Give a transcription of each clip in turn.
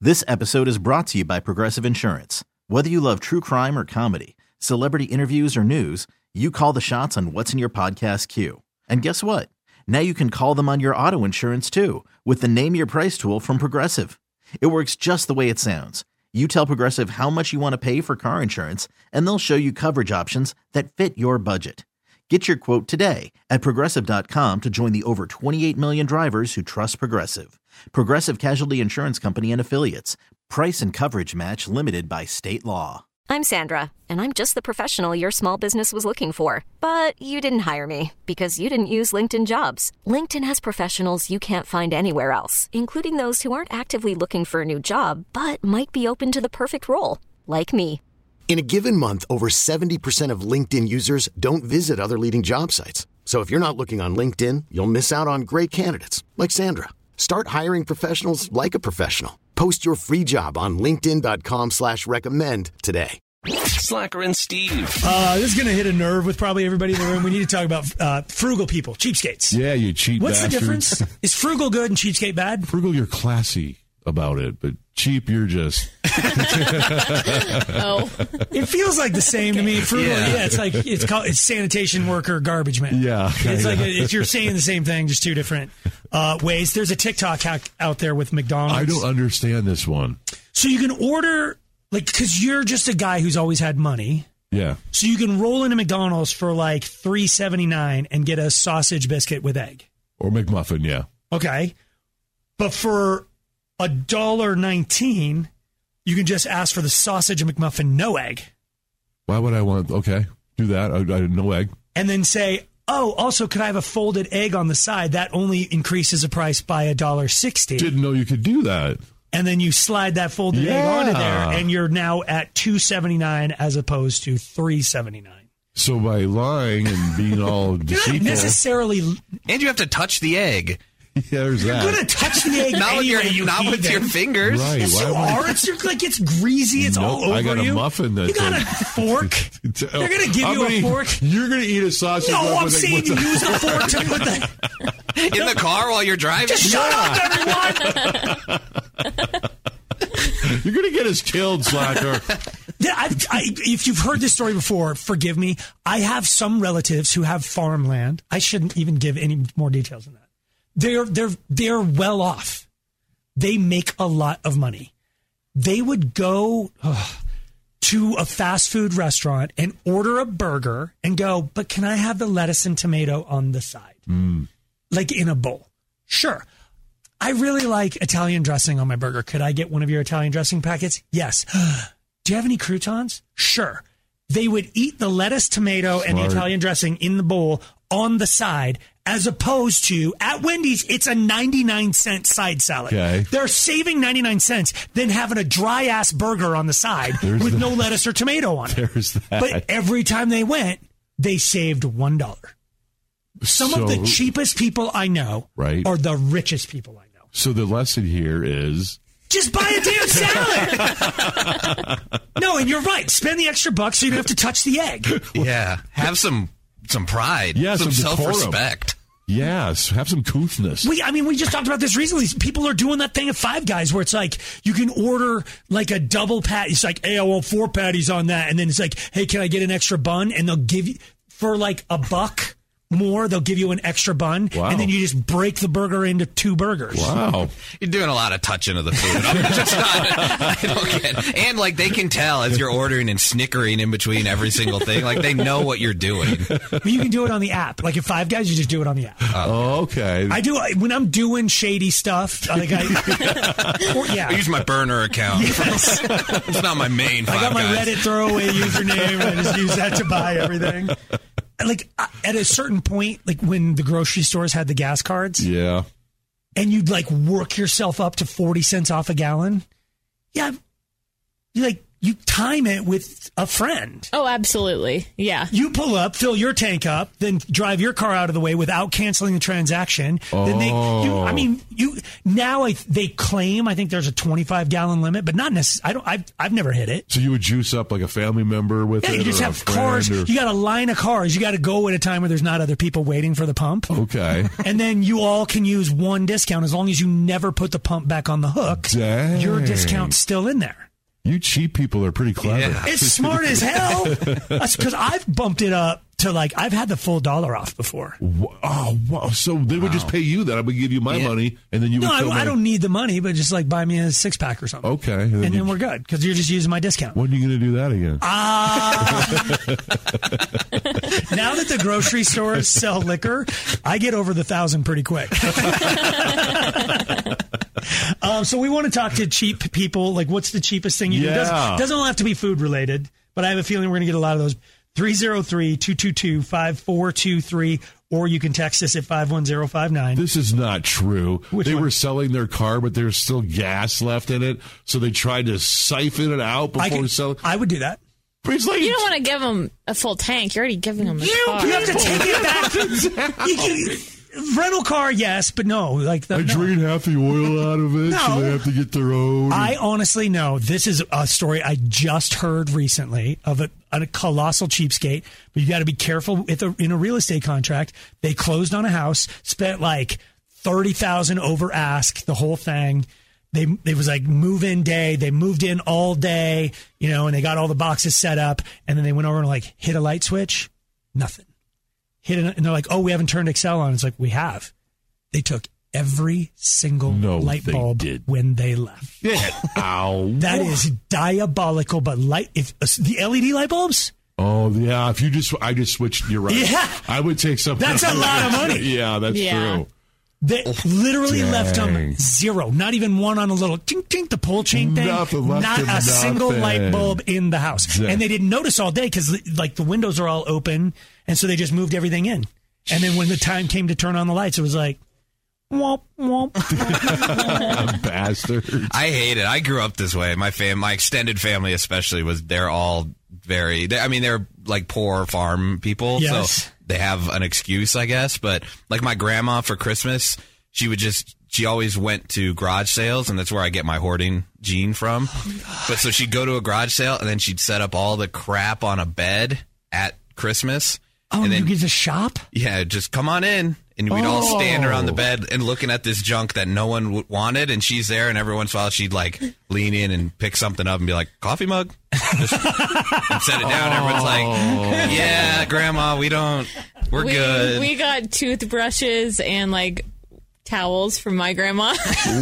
This episode is brought to you by Progressive Insurance. Whether you love true crime or comedy, celebrity interviews or news, you call the shots on what's in your podcast queue. And guess what? Now you can call them on your auto insurance too with the Name Your Price tool from Progressive. It works just the way it sounds. You tell Progressive how much you want to pay for car insurance, and they'll show you coverage options that fit your budget. Get your quote today at Progressive.com to join the over 28 million drivers who trust Progressive. Progressive Casualty Insurance Company and Affiliates. Price and coverage match limited by state law. I'm Sandra, and I'm just the professional your small business was looking for. But you didn't hire me because you didn't use LinkedIn Jobs. LinkedIn has professionals you can't find anywhere else, including those who aren't actively looking for a new job, but might be open to the perfect role, like me. In a given month, over 70% of LinkedIn users don't visit other leading job sites. So if you're not looking on LinkedIn, you'll miss out on great candidates like Sandra. Start hiring professionals like a professional. Post your free job on linkedin.com/recommend today. Slacker and Steve. This is going to hit a nerve with probably everybody in the room. We need to talk about frugal people, cheapskates. Yeah, you cheap What's bastards. the difference? Is frugal good and cheapskate bad? Frugal, you're classy about it, but cheap, you're just... Oh. It feels like the same to me. Frugal, yeah, it's sanitation worker garbage man. Yeah. It's like you're saying the same thing, just two different ways. There's a TikTok out there with McDonald's. I don't understand this one. So you can order, like, because you're just a guy who's always had money. Yeah. So you can roll into McDonald's for like $3.79 and get a sausage biscuit with egg. Or McMuffin, yeah. Okay. But for $1.19, you can just ask for the sausage and McMuffin, no egg. Why would I want... Okay, do that. I no egg. And then say, oh, also, could I have a folded egg on the side? That only increases the price by $1.60. Didn't know you could do that. And then you slide that folded egg onto there, and you're now at $2.79 as opposed to $3.79. So by lying and being all deceitful... You're not necessarily... And you have to touch the egg. Yeah, there's You're that. going to touch the egg Not with anyway, not with your fingers. Right. Yes, you are. It's like it's greasy. It's Nope, all over you. I got a muffin that... You got a fork. They're going to give you a fork. You're going to eat a sausage. No, I'm saying you use the fork to put the... In the car while you're driving? Just shut up, everyone! You're going to get us killed, slacker. If you've heard this story before, forgive me. I have some relatives who have farmland. I shouldn't even give any more details than that. They're well off. They make a lot of money. They would go to a fast food restaurant and order a burger and go, but can I have the lettuce and tomato on the side? Like in a bowl. Sure. I really like Italian dressing on my burger. Could I get one of your Italian dressing packets? Yes. Do you have any croutons? Sure. They would eat the lettuce, tomato, and the Italian dressing in the bowl on the side, as opposed to, at Wendy's, it's a 99-cent side salad. Okay. They're saving 99 cents, then having a dry-ass burger on the side with no lettuce or tomato on it. There's that. But every time they went, they saved $1. Some of the cheapest people I know are the richest people I know. So the lesson here is... Just buy a damn salad! No, and you're right. Spend the extra bucks so you don't have to touch the egg. Yeah. Have some pride. Yeah, some some decorum. self-respect. Yes, have some couthness. We just talked about this recently. People are doing that thing at Five Guys where it's like you can order like a double patty. It's like, hey, I want 4 patties on that. And then it's like, hey, can I get an extra bun? And they'll give you, for like $1 more, they'll give you an extra bun. Wow. And then you just break the burger into 2 burgers. Wow. You're doing a lot of touching of the food. I don't get. And like they can tell as you're ordering and snickering in between every single thing. Like they know what you're doing. But you can do it on the app. Like at Five Guys, you just do it on the app. Oh, okay. I do when I'm doing shady stuff. Like I use my burner account. Yes. It's not my main. I got my Guys. Reddit throwaway username. I just use that to buy everything. Like at a certain point, like when the grocery stores had the gas cards, Yeah. and you'd like work yourself up to 40 cents off a gallon. Yeah, you you time it with a friend. Oh, absolutely. Yeah. You pull up, fill your tank up, then drive your car out of the way without canceling the transaction. Then they claim, I think there's a 25-gallon limit, but not necessarily. I've never hit it. So you would juice up like a family member with it? Yeah, you just have cars. You got a line of cars. You got to go at a time where there's not other people waiting for the pump. Okay. And then you all can use one discount as long as you never put the pump back on the hook. Dang. Your discount's still in there. You cheap people are pretty clever. Yeah. It's smart as hell. That's because I've bumped it up to I've had the full $1 off before. Oh, wow. So they would just pay you that. I would give you my money, and then you would I don't need the money, but just buy me a 6-pack or something. Okay. And then we're good because you're just using my discount. When are you going to do that again? Now that the grocery stores sell liquor, I get over the 1,000 pretty quick. So we want to talk to cheap people. What's the cheapest thing you do? Doesn't all have to be food related, but I have a feeling we're going to get a lot of those. 303-222-5423, or you can text us at 51059. This is not true. They were selling their car, but there's still gas left in it, so they tried to siphon it out before selling. I would do that. You don't want to give them a full tank. You're already giving them the car. You have to take it back. Rental car, yes, but no. Drain half the oil out of it, so they have to get their own. I honestly know. This is a story I just heard recently of a colossal cheapskate, but you got to be careful in a real estate contract. They closed on a house, spent $30,000 over ask, the whole thing. It was move-in day. They moved in all day, and they got all the boxes set up, and then they went over and hit a light switch. Nothing. Hit it, and they're like, "Oh, we haven't turned Excel on." It's we have. They took every single light bulb when they left. Yeah. Ow. That is diabolical. But the LED light bulbs. Oh yeah. I just switched. You're right. Yeah. I would take something. That's a lot of money. Yeah, that's true. They literally left them zero. Not even one on a little tink tink the pull chain thing. Not a single light bulb in the house. And they didn't notice all day because the windows are all open, and so they just moved everything in. And then when the time came to turn on the lights, it was womp womp. Bastards. I hate it. I grew up this way. My extended family especially they're all they're poor farm people. Yes. So they have an excuse, I guess. But my grandma for Christmas, she always went to garage sales, and that's where I get my hoarding gene from. But so she'd go to a garage sale, and then she'd set up all the crap on a bed at Christmas. Oh, and then you get to shop? Yeah, just come on in. And we'd all stand around the bed and looking at this junk that no one wanted. And she's there, and every once in a while she'd lean in and pick something up and be like, "Coffee mug?" and set it down. Everyone's like, "Yeah, Grandma, we're good." We got toothbrushes and towels from my grandma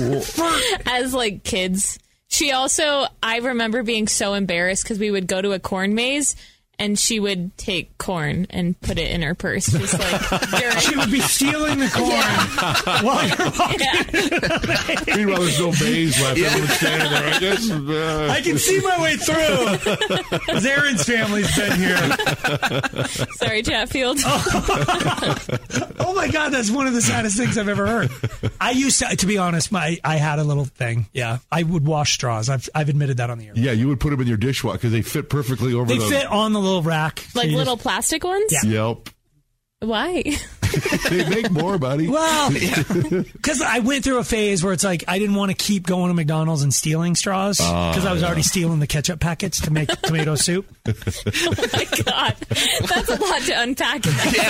as kids. She also, I remember being so embarrassed because we would go to a corn maze. And she would take corn and put it in her purse. Just during. She would be stealing the corn while you're walking. Yeah. Meanwhile, there's no maze left. Everyone's standing there. I can see my way through. Zarin's family's been here. Sorry, Chatfield. Oh my God, that's one of the saddest things I've ever heard. I used to be honest, I had a little thing. Yeah, I would wash straws. I've admitted that on the air. Yeah, you would put them in your dishwasher because they fit perfectly over. They fit on the little rack. So little plastic ones? Yeah. Yep. Why? They make more, buddy. Well, because I went through a phase where it's I didn't want to keep going to McDonald's and stealing straws because I was already stealing the ketchup packets to make tomato soup. Oh my God. That's a lot to unpack.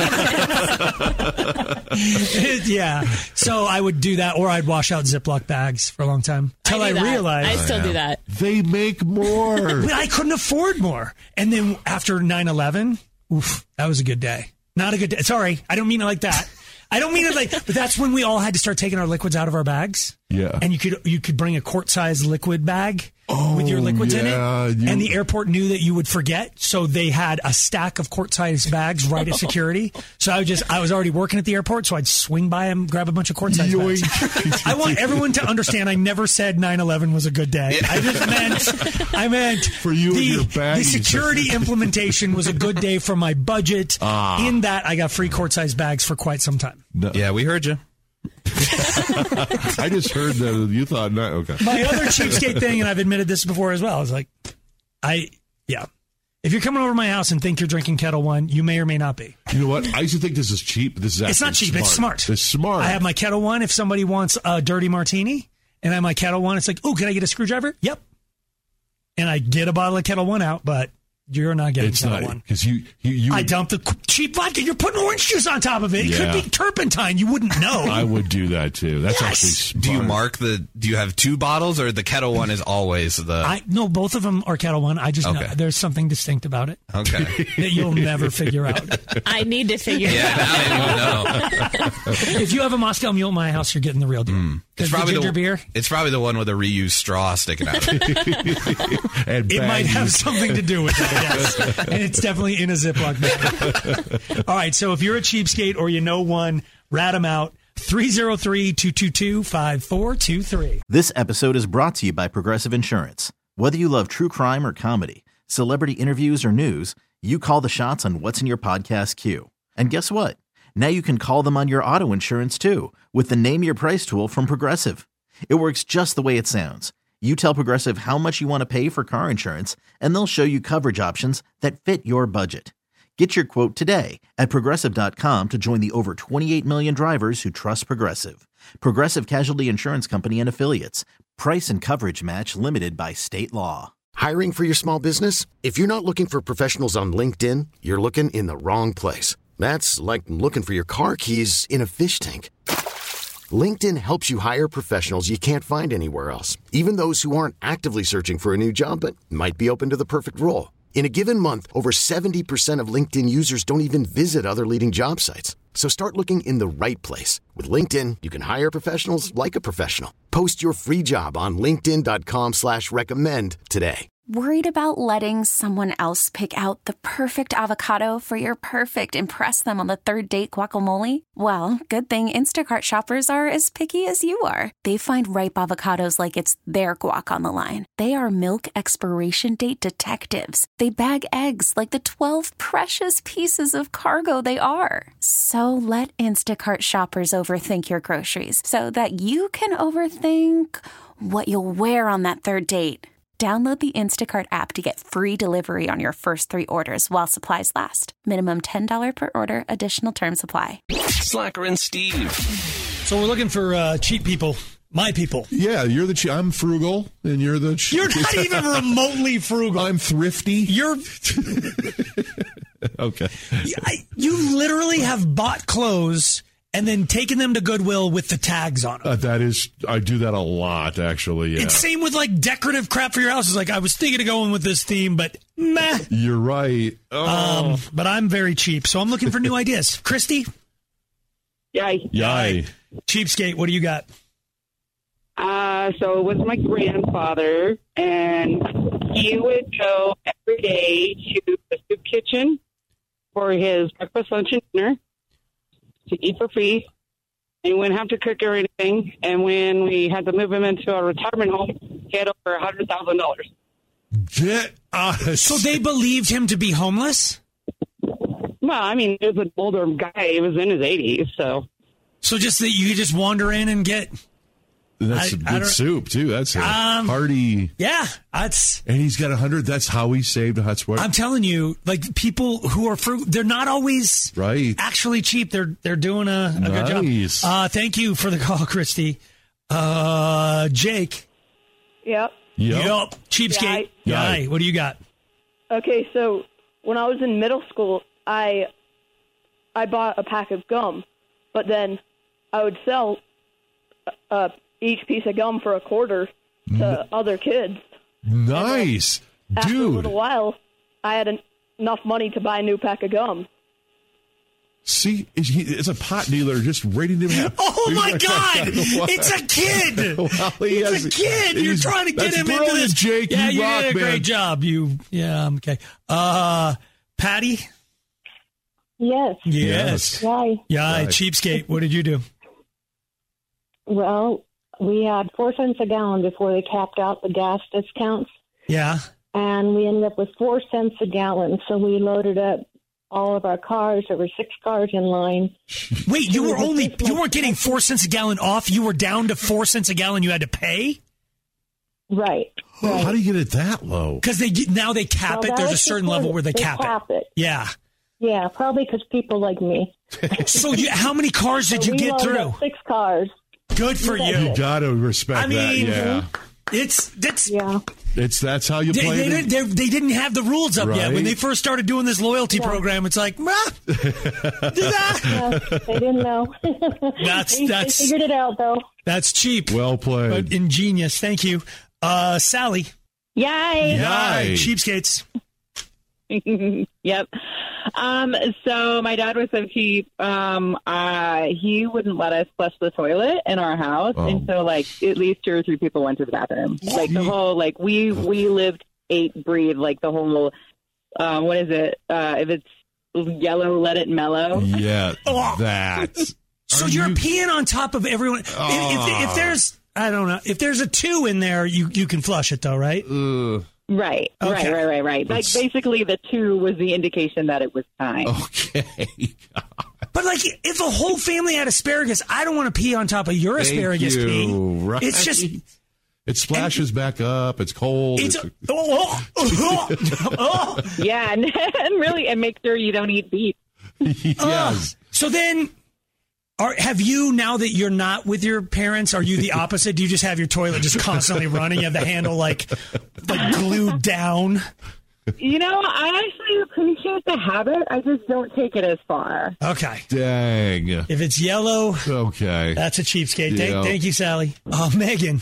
Yeah. So I would do that, or I'd wash out Ziploc bags for a long time till I realized. I still do that. They make more. But I couldn't afford more. And then after 9/11, that was a good day. Not a good day. Sorry, I don't mean it like that. I don't mean it but that's when we all had to start taking our liquids out of our bags. Yeah. And you could bring a quart-sized liquid bag with your liquids in it. And the airport knew that you would forget, so they had a stack of quart-sized bags right at security. So I was already working at the airport, so I'd swing by and grab a bunch of quart-sized bags. I want everyone to understand I never said 9/11 was a good day. I meant for you and your bags. The security implementation was a good day for my budget. In that I got free quart-sized bags for quite some time. No. Yeah, we heard you. I just heard that you thought, okay. My other cheapskate thing, and I've admitted this before as well, is Yeah. If you're coming over to my house and think you're drinking Kettle One, you may or may not be. You know what? I used to think this is cheap. This is actually It's not cheap. smart. It's smart. I have my Kettle One. If somebody wants a dirty martini, and I have my Kettle One, it's like, oh, can I get a screwdriver? Yep. And I get a bottle of Kettle One out, but you're not getting Kettle One. Because you I dumped the cheap vodka. You're putting orange juice on top of it. It could be turpentine. You wouldn't know. I would do that too. That's actually smart. Do you have 2 bottles, or the Kettle One is always the... No, both of them are Kettle One. I just know there's something distinct about it. Okay. That you'll never figure out. I need to figure it out. Now I know. If you have a Moscow Mule at my house, you're getting the real deal. It's probably ginger beer. It's probably the one with a reused straw sticking out of it. And it might have something to do with that, yes. And it's definitely in a Ziploc bag. All right, so if you're a cheapskate or you know one, rat them out. 303-222-5423. This episode is brought to you by Progressive Insurance. Whether you love true crime or comedy, celebrity interviews or news, you call the shots on what's in your podcast queue. And guess what? Now you can call them on your auto insurance too with the Name Your Price tool from Progressive. It works just the way it sounds. You tell Progressive how much you want to pay for car insurance, and they'll show you coverage options that fit your budget. Get your quote today at Progressive.com to join the over 28 million drivers who trust Progressive. Progressive Casualty Insurance Company and Affiliates. Price and coverage match limited by state law. Hiring for your small business? If you're not looking for professionals on LinkedIn, you're looking in the wrong place. That's like looking for your car keys in a fish tank. LinkedIn helps you hire professionals you can't find anywhere else, even those who aren't actively searching for a new job but might be open to the perfect role. In a given month, over 70% of LinkedIn users don't even visit other leading job sites. So start looking in the right place. With LinkedIn, you can hire professionals like a professional. Post your free job on linkedin.com/recommend today. Worried about letting someone else pick out the perfect avocado for your perfect impress them on the third date guacamole? Well, good thing Instacart shoppers are as picky as you are. They find ripe avocados like it's their guac on the line. They are milk expiration date detectives. They bag eggs like the 12 precious pieces of cargo they are. So let Instacart shoppers overthink your groceries so that you can overthink what you'll wear on that third date. Download the Instacart app to get free delivery on your first 3 orders while supplies last. Minimum $10 per order. Additional terms apply. Slacker and Steve. So we're looking for cheap people. My people. Yeah, you're the cheap. I'm frugal, and you're the cheap. You're not even remotely frugal. I'm thrifty. You're... Okay. You literally have bought clothes and then taken them to Goodwill with the tags on them. I do that a lot, actually. Yeah. It's same with like decorative crap for your house. It's like, I was thinking of going with this theme, but meh. You're right. Oh. But I'm very cheap, so I'm looking for new ideas. Christy? Yay. Cheapskate, what do you got? So it was my grandfather, and he would go every day to the soup kitchen for his breakfast, lunch, and dinner to eat for free. And he wouldn't have to cook or anything. And when we had to move him into a retirement home, he had over $100,000. Get us. So they believed him to be homeless? Well, I mean, he was an older guy. He was in his 80s, so. So just that you could just wander in and get... That's good soup, too. That's a hearty... Yeah, that's... And he's got 100. That's how he saved a hot spot. I'm telling you, like, people who are frugal, they're not always actually cheap. They're doing a good job. Thank you for the call, Christy. Jake. Yep. Cheapskate. Yay. What do you got? Okay, so when I was in middle school, I bought a pack of gum, but then I would sell each piece of gum for $0.25 to other kids. Nice. After a little while, I had enough money to buy a new pack of gum. See, it's a pot dealer just rating him out. Oh, my God. It's a kid. It's a kid. You're trying to get him into this. Jake. Yeah, you rock, did a great job. Okay. Patty? Yes. Yeah, cheapskate. What did you do? Well, we had 4 cents a gallon before they capped out the gas discounts. Yeah. And we ended up with 4 cents a gallon. So we loaded up all of our cars. There were 6 cars in line. Wait, you weren't getting 4 cents a gallon off? You were down to 4 cents a gallon you had to pay? Right. How do you get it that low? Because they cap it. There's a certain level where they cap it. Yeah. Yeah, probably because people like me. So how many cars did you get through? 6 cars. Good for you. You got to respect that. Yeah. That's how you play it. They didn't have the rules up yet. When they first started doing this loyalty program, it's like, they didn't know. They figured it out, though. That's cheap. Well played. But ingenious. Thank you. Sally. Yay. Cheapskates. Yep. So my dad was so cheap. He wouldn't let us flush the toilet in our house. Oh. And so like at least 2 or 3 people went to the bathroom. Like the whole, like we lived, ate, breathe, like the whole, what is it? If it's yellow, let it mellow. Yeah. That. So you're peeing on top of everyone. If there's, I don't know, if there's a 2 in there, you can flush it though, right? Right. Like basically the 2 was the indication that it was time. Okay. But like if a whole family had asparagus, I don't want to pee on top of your asparagus pee. Right. It's just it splashes back up. It's cold. Yeah, and really, and make sure you don't eat beef. Yes. So then, have you, now that you're not with your parents, are you the opposite? Do you just have your toilet just constantly running? You have the handle like glued down? You know, I actually appreciate the habit. I just don't take it as far. Okay. Dang. If it's yellow, okay, that's a cheapskate. Thank you, Sally. Megan.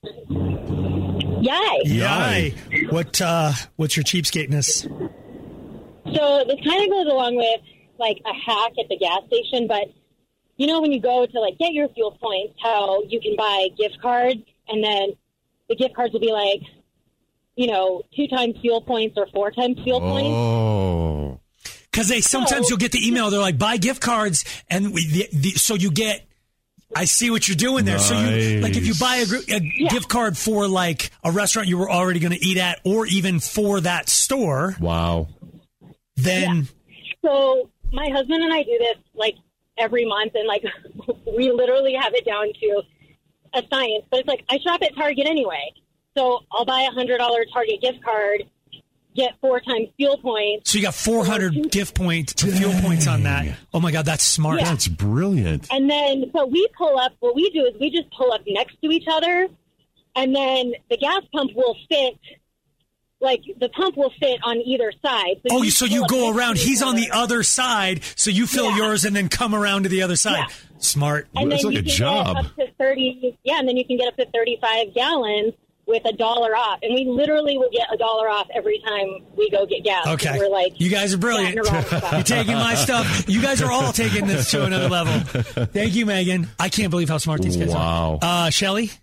Yay. What's your cheapskateness? So this kind of goes along with like a hack at the gas station, but you know when you go to like get your fuel points, how you can buy gift cards and then the gift cards will be like, 2 times fuel points or 4 times fuel points. Oh. Because sometimes you'll get the email. They're like, buy gift cards, and so you get. I see what you're doing there. Nice. So if you buy a gift card for like a restaurant you were already going to eat at, or even for that store. Wow. Then. Yeah. So my husband and I do this like every month, and like we literally have it down to a science. But it's like I shop at Target anyway. So I'll buy a $100 Target gift card, get 4 times fuel points. So you got 400 gift points, fuel points on that. Oh my God, that's smart. Yeah. That's brilliant. And then, so we pull up, what we do is we just pull up next to each other, and then the gas pump will fit, like the pump will fit on either side. So you go around, he's on the other side, so you fill yours and then come around to the other side. Yeah. Smart. And that's then like a job. Up to 30, and then you can get up to 35 gallons. With $1 off, and we literally will get $1 off every time we go get gas. Okay, we're like, you guys are brilliant. You're taking my stuff. You guys are all taking this to another level. Thank you, Megan. I can't believe how smart these guys are. Wow. Shelly.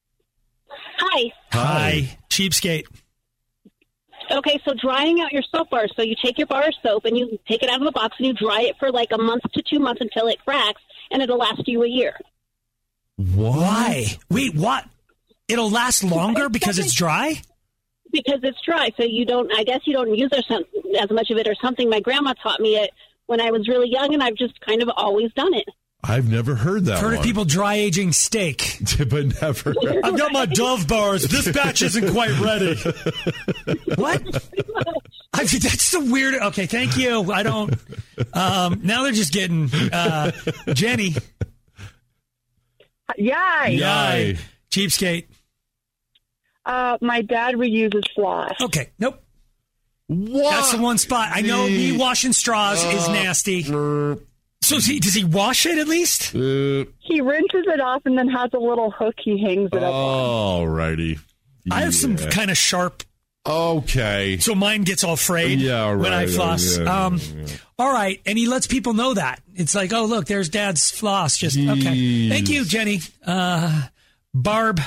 Hi. Cheapskate. Okay, so drying out your soap bar. So you take your bar of soap and you take it out of the box and you dry it for like a month to 2 months until it cracks, and it'll last you a year. Why? Wait, what? It'll last longer because it's dry? Because it's dry, so I guess you don't use as much of it or something. My grandma taught me it when I was really young, and I've just kind of always done it. I've never heard that. Heard of people dry aging steak, but never. I've got my Dove bars. This batch isn't quite ready. What? That's the weird. Okay, thank you. I don't. Now they're just getting Jenny. Yay. Cheapskate. My dad reuses floss. Okay, nope. What? That's the one spot. I know me washing straws is nasty. So does he wash it at least? He rinses it off and then has a little hook he hangs it up on. All righty. I have some kind of sharp. Okay. So mine gets all frayed when I floss. All right, and he lets people know that. It's like, oh, look, there's Dad's floss. Okay. Thank you, Jenny. Barb.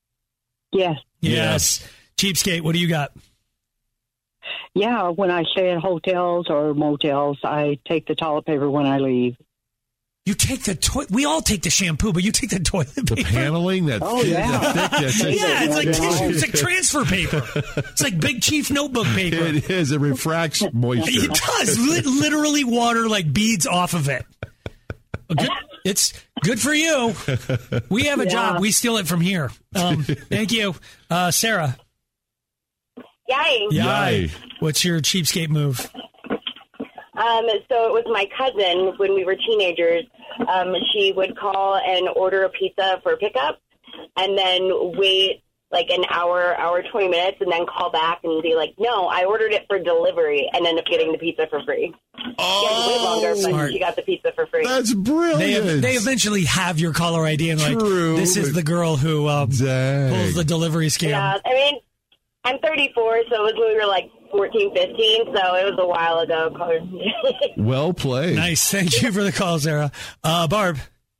Yes. Cheapskate, what do you got? Yeah, when I stay at hotels or motels, I take the toilet paper when I leave. You take the toilet. We all take the shampoo, but you take the toilet paper. The paneling, that thick. It's like transfer paper. It's like Big Chief notebook paper. It is. It refracts moisture. It does. Literally water like beads off of it. It's good for you. We have a job. We steal it from here. Thank you. Sarah. Yay. Yay. What's your cheapskate move? So it was my cousin when we were teenagers. She would call and order a pizza for pickup and then wait like an hour, 20 minutes, and then call back and be like, no, I ordered it for delivery, and end up getting the pizza for free. She had to wait longer, but she got the pizza for free. That's brilliant. They eventually have your caller ID and like, this is the girl who pulls the delivery scam. Yeah, I mean, I'm 34, so it was when we were like 14, 15, so it was a while ago. Well played. Nice. Thank you for the call, Sarah. Barb.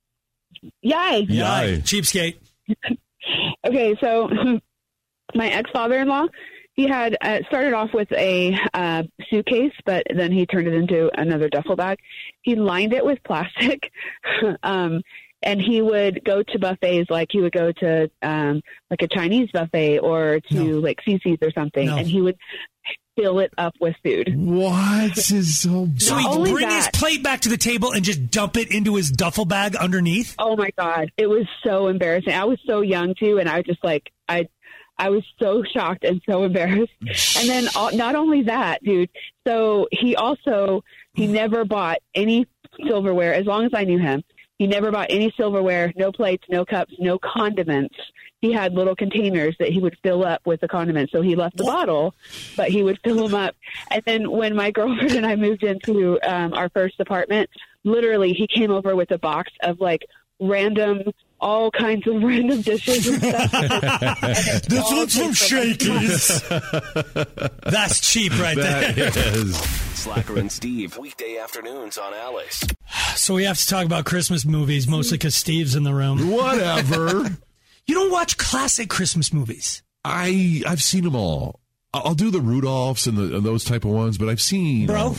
Yay. Cheapskate. Okay, so my ex-father-in-law, he had started off with a suitcase, but then he turned it into another duffel bag. He lined it with plastic, and he would go to buffets, like he would go to like a Chinese buffet or to like CC's or something, and he would fill it up with food. What is so bad? So he'd bring his plate back to the table and just dump it into his duffel bag underneath? Oh, my God. It was so embarrassing. I was so young, too, and I was just like, I was so shocked and so embarrassed. And then not only that, dude, so he never bought any silverware as long as I knew him. He never bought any silverware, no plates, no cups, no condiments. He had little containers that he would fill up with the condiments. So he left the bottle, but he would fill them up. And then when my girlfriend and I moved into our first apartment, literally he came over with a box of like all kinds of random dishes and stuff. This one's from Shakey's. That's cheap right there. Slacker and Steve, weekday afternoons on Alice. So we have to talk about Christmas movies, mostly because Steve's in the room. Whatever. You don't watch classic Christmas movies. I've seen them all. I'll do the Rudolphs and those type of ones, but I've seen... Bro,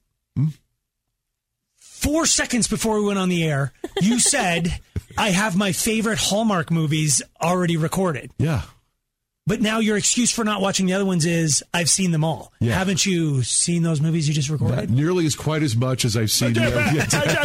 4 seconds before we went on the air, you said, I have my favorite Hallmark movies already recorded. Yeah. But now your excuse for not watching the other ones is, I've seen them all. Yeah. Haven't you seen those movies you just recorded? Not nearly as quite as much as I've seen. They make new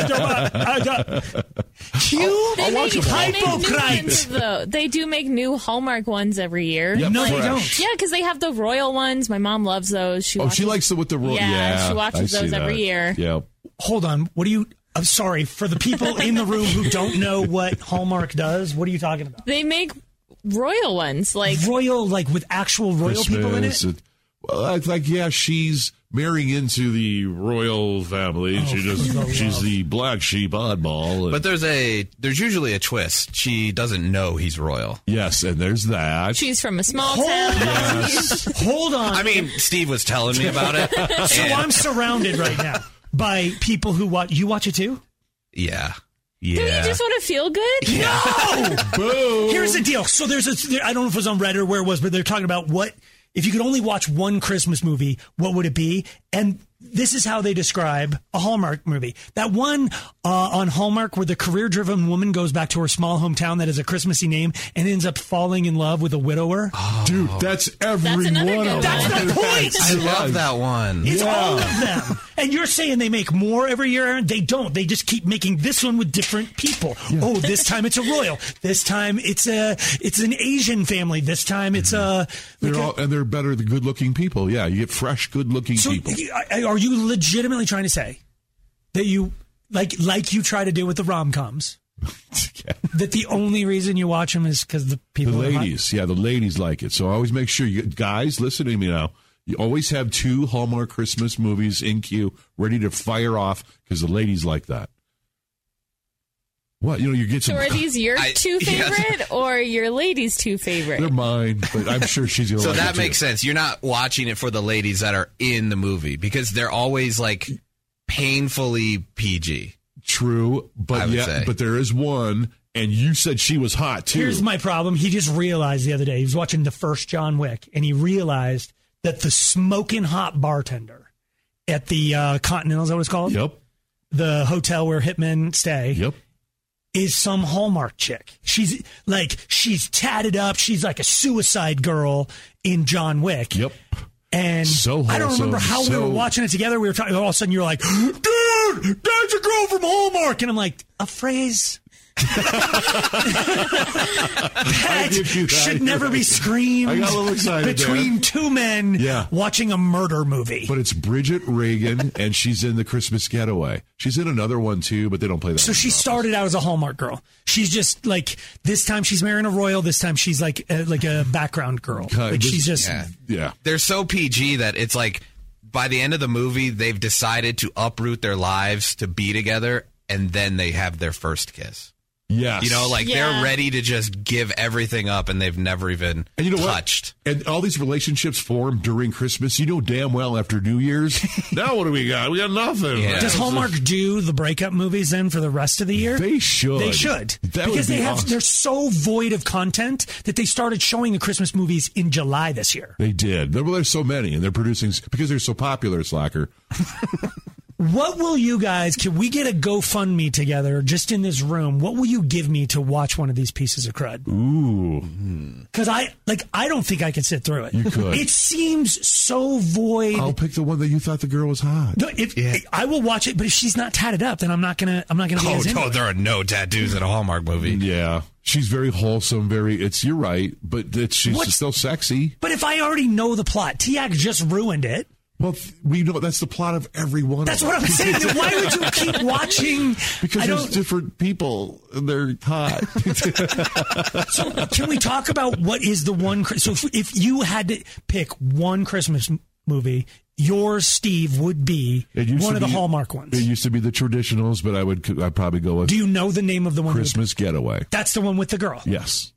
ones, though. They do make new Hallmark ones every year. Yep, no, they don't. Yeah, because they have the royal ones. My mom loves those. She likes them with the royal. Yeah, she watches those every year. Yeah. Hold on. I'm sorry. For the people in the room who don't know what Hallmark does, what are you talking about? They make royal ones, like with actual royal people in it. Well, she's marrying into the royal family. She's the black sheep oddball. But there's usually a twist. She doesn't know he's royal. Yes, and there's that. She's from a small town. Yes. Hold on. I mean, Steve was telling me about it. So I'm surrounded right now by people who watch. You watch it too? Yeah. Yeah. Do you just want to feel good? No! Boom. Here's the deal. So I don't know if it was on Reddit or where it was, but they're talking about if you could only watch one Christmas movie, what would it be? And this is how they describe a Hallmark movie. That one on Hallmark where the career-driven woman goes back to her small hometown that has a Christmassy name and ends up falling in love with a widower. Oh. Dude, that's every one of them. That's the point. I love that one. It's all of them. And you're saying they make more every year, Aaron? They don't. They just keep making this one with different people. Yeah. Oh, this time it's a royal. This time it's an Asian family. This time it's a... They're better, the good-looking people. Yeah, you get fresh, good-looking people. Are you legitimately trying to say that you, like you try to do with the rom-coms, that the only reason you watch them is because the people... The ladies. The ladies like it. So I always make sure, guys, listen to me now. You always have 2 Hallmark Christmas movies in queue ready to fire off because the ladies like that. What? You get some... So are these your two favorite or your lady's two favorite? They're mine, but I'm sure she's going to like it. So that makes sense. You're not watching it for the ladies that are in the movie because they're always painfully PG. True, but but there is one, and you said she was hot too. Here's my problem. He just realized the other day, he was watching the first John Wick, and he realized that the smoking hot bartender at the Continental, is that what it's called? Yep. The hotel where hitmen stay. Yep. Is some Hallmark chick. She's tatted up. She's like a suicide girl in John Wick. Yep. And so I don't remember how we were watching it together. We were talking. All of a sudden, you're like, dude, That's a girl from Hallmark. And I'm like, a phrase that should never be screamed I got a little excited between two men Yeah. watching a murder movie. But it's Bridget Regan, and she's in The Christmas Getaway. She's in another one, too, but they don't play that. So she started out as a Hallmark girl. She's just like, this time she's marrying a royal, this time she's like a background girl. Like she's just... Yeah. They're so PG that it's like, by the end of the movie, they've decided to uproot their lives to be together, and then they have their first kiss. Yes. You know, like they're ready to just give everything up, and they've never even And you know touched. What? And all these relationships form during Christmas. You know damn well after New Year's, now what do we got? We got nothing. Yeah. Does Hallmark do the breakup movies then for the rest of the year? They should. They should. That because would be they have awesome. they're so void of content that they started showing the Christmas movies in July this year. They did. There's so many, and they're producing because they're so popular, Slacker. What will you guys, can we get a GoFundMe together just in this room? What will you give me to watch one of these pieces of crud? Ooh. Because I don't think I could sit through it. You could. It seems so void. I'll pick the one that you thought the girl was hot. No, I will watch it, but if she's not tatted up, then I'm not gonna be as into it. There are no tattoos in a Hallmark movie. Yeah. She's very wholesome, you're right, but she's still sexy. But if I already know the plot, Tiag just ruined it. Well, we know that's the plot of every one. That's what I'm saying. Then why would you keep watching? Because there's different people, and they're hot. So can we talk about what is the one? So if you had to pick one Christmas movie, yours, Steve, would be one of the Hallmark ones. It used to be the traditionals, but I'd probably go with. Do you know the name of the one? Christmas Getaway. That's the one with the girl. Yes.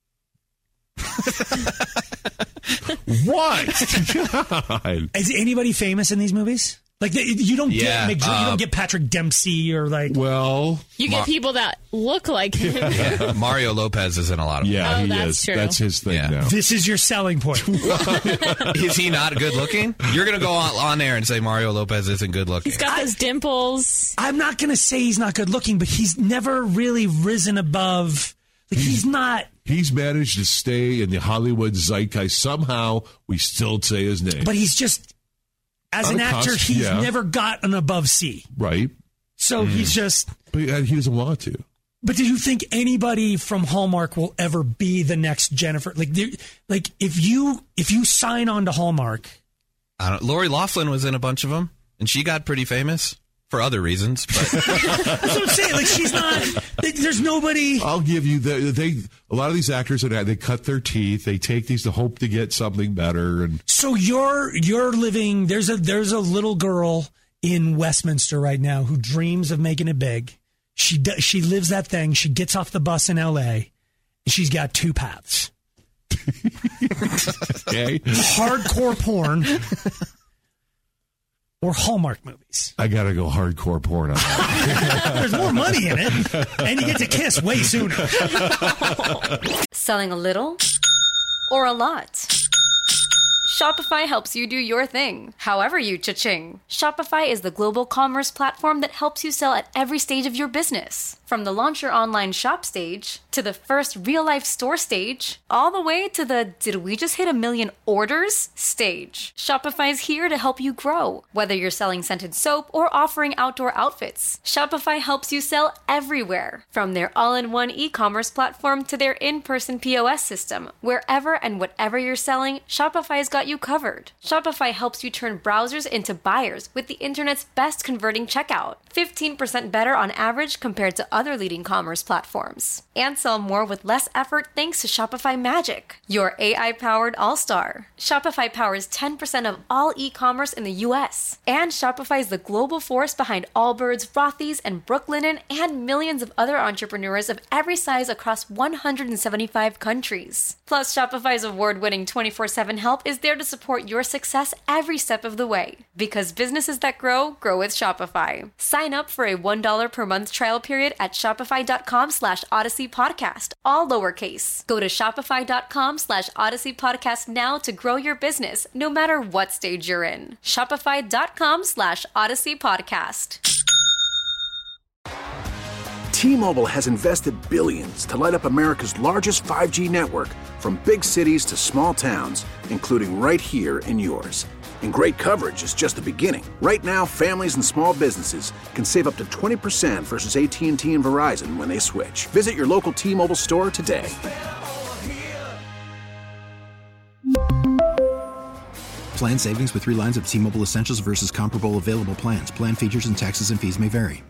What? God. Is anybody famous in these movies? Like you don't get you don't get Patrick Dempsey or like. Well, you get people that look like him. Yeah. Mario Lopez is in a lot of them. Yeah, that's is. true. That's his thing now. This is your selling point. Is he not good looking? You're going to go on air and say Mario Lopez isn't good looking. He's got those dimples. I'm not going to say he's not good looking, but he's never really risen above. Like he's not. He's managed to stay in the Hollywood zeitgeist. Somehow, we still say his name. But he's just, as an actor, he's never gotten above C. Right. So he's just. But he doesn't want to. But do you think anybody from Hallmark will ever be the next Jennifer? Like if you sign on to Hallmark. I don't. Lori Loughlin was in a bunch of them, and she got pretty famous. For other reasons, but that's what I'm saying. Like she's not. There's nobody. I'll give you a lot of these actors they cut their teeth. They take these to hope to get something better. And so you're living. There's a little girl in Westminster right now who dreams of making it big. She lives that thing. She gets off the bus in L.A. and she's got two paths. Okay. Hardcore porn. Or Hallmark movies. I gotta go hardcore porn on that. There's more money in it, and you get to kiss way sooner. Selling a little or a lot? Shopify helps you do your thing, however you cha-ching. Shopify is the global commerce platform that helps you sell at every stage of your business. From the launch your online shop stage, to the first real-life store stage, all the way to the did we just hit 1 million orders stage. Shopify's here to help you grow. Whether you're selling scented soap or offering outdoor outfits, Shopify helps you sell everywhere. From their all-in-one e-commerce platform to their in-person POS system, wherever and whatever you're selling, Shopify's got you covered. Shopify helps you turn browsers into buyers with the internet's best converting checkout. 15% better on average compared to other leading commerce platforms. And sell more with less effort thanks to Shopify Magic, your AI-powered all-star. Shopify powers 10% of all e-commerce in the U.S. And Shopify is the global force behind Allbirds, Rothy's, and Brooklinen, and millions of other entrepreneurs of every size across 175 countries. Plus, Shopify's award-winning 24/7 help is there to support your success every step of the way. Because businesses that grow with Shopify. Sign up for a $1 per month trial period at shopify.com/Odyssey Podcast, all lowercase. Go to shopify.com/Odyssey Podcast now to grow your business, no matter what stage you're in. Shopify.com/Odyssey Podcast. T-Mobile has invested billions to light up America's largest 5G network, from big cities to small towns, including right here in yours. And great coverage is just the beginning. Right now, families and small businesses can save up to 20% versus AT&T and Verizon when they switch. Visit your local T-Mobile store today. Plan savings with 3 lines of T-Mobile Essentials versus comparable available plans. Plan features and taxes and fees may vary.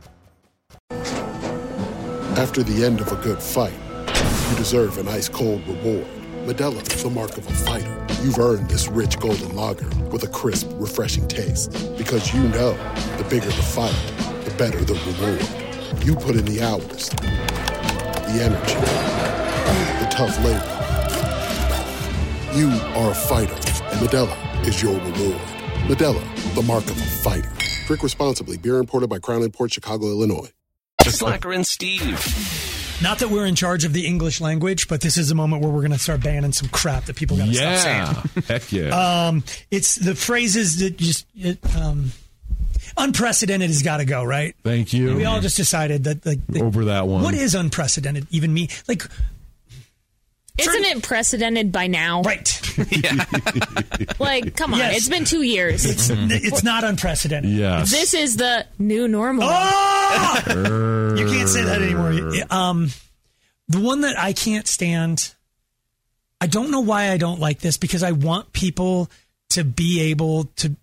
After the end of a good fight, you deserve an ice-cold reward. Modelo is the mark of a fighter. You've earned this rich golden lager with a crisp, refreshing taste. Because you know, the bigger the fight, the better the reward. You put in the hours, the energy, the tough labor. You are a fighter, and Modelo is your reward. Modelo, the mark of a fighter. Drink responsibly. Beer imported by Crown Imports, Chicago, Illinois. Slacker and Steve. Not that we're in charge of the English language, but this is a moment where we're going to start banning some crap that people got to stop saying. Heck yeah. It's the phrases that just unprecedented has got to go, right? Thank you. We all just decided that over that one. What is unprecedented even mean? Like, isn't it precedented by now? Right. Yeah. Like, come on. Yes. It's been 2 years. It's not unprecedented. Yes. This is the new normal. Oh! You can't say that anymore. The one that I can't stand, I don't know why I don't like this, because I want people to be able to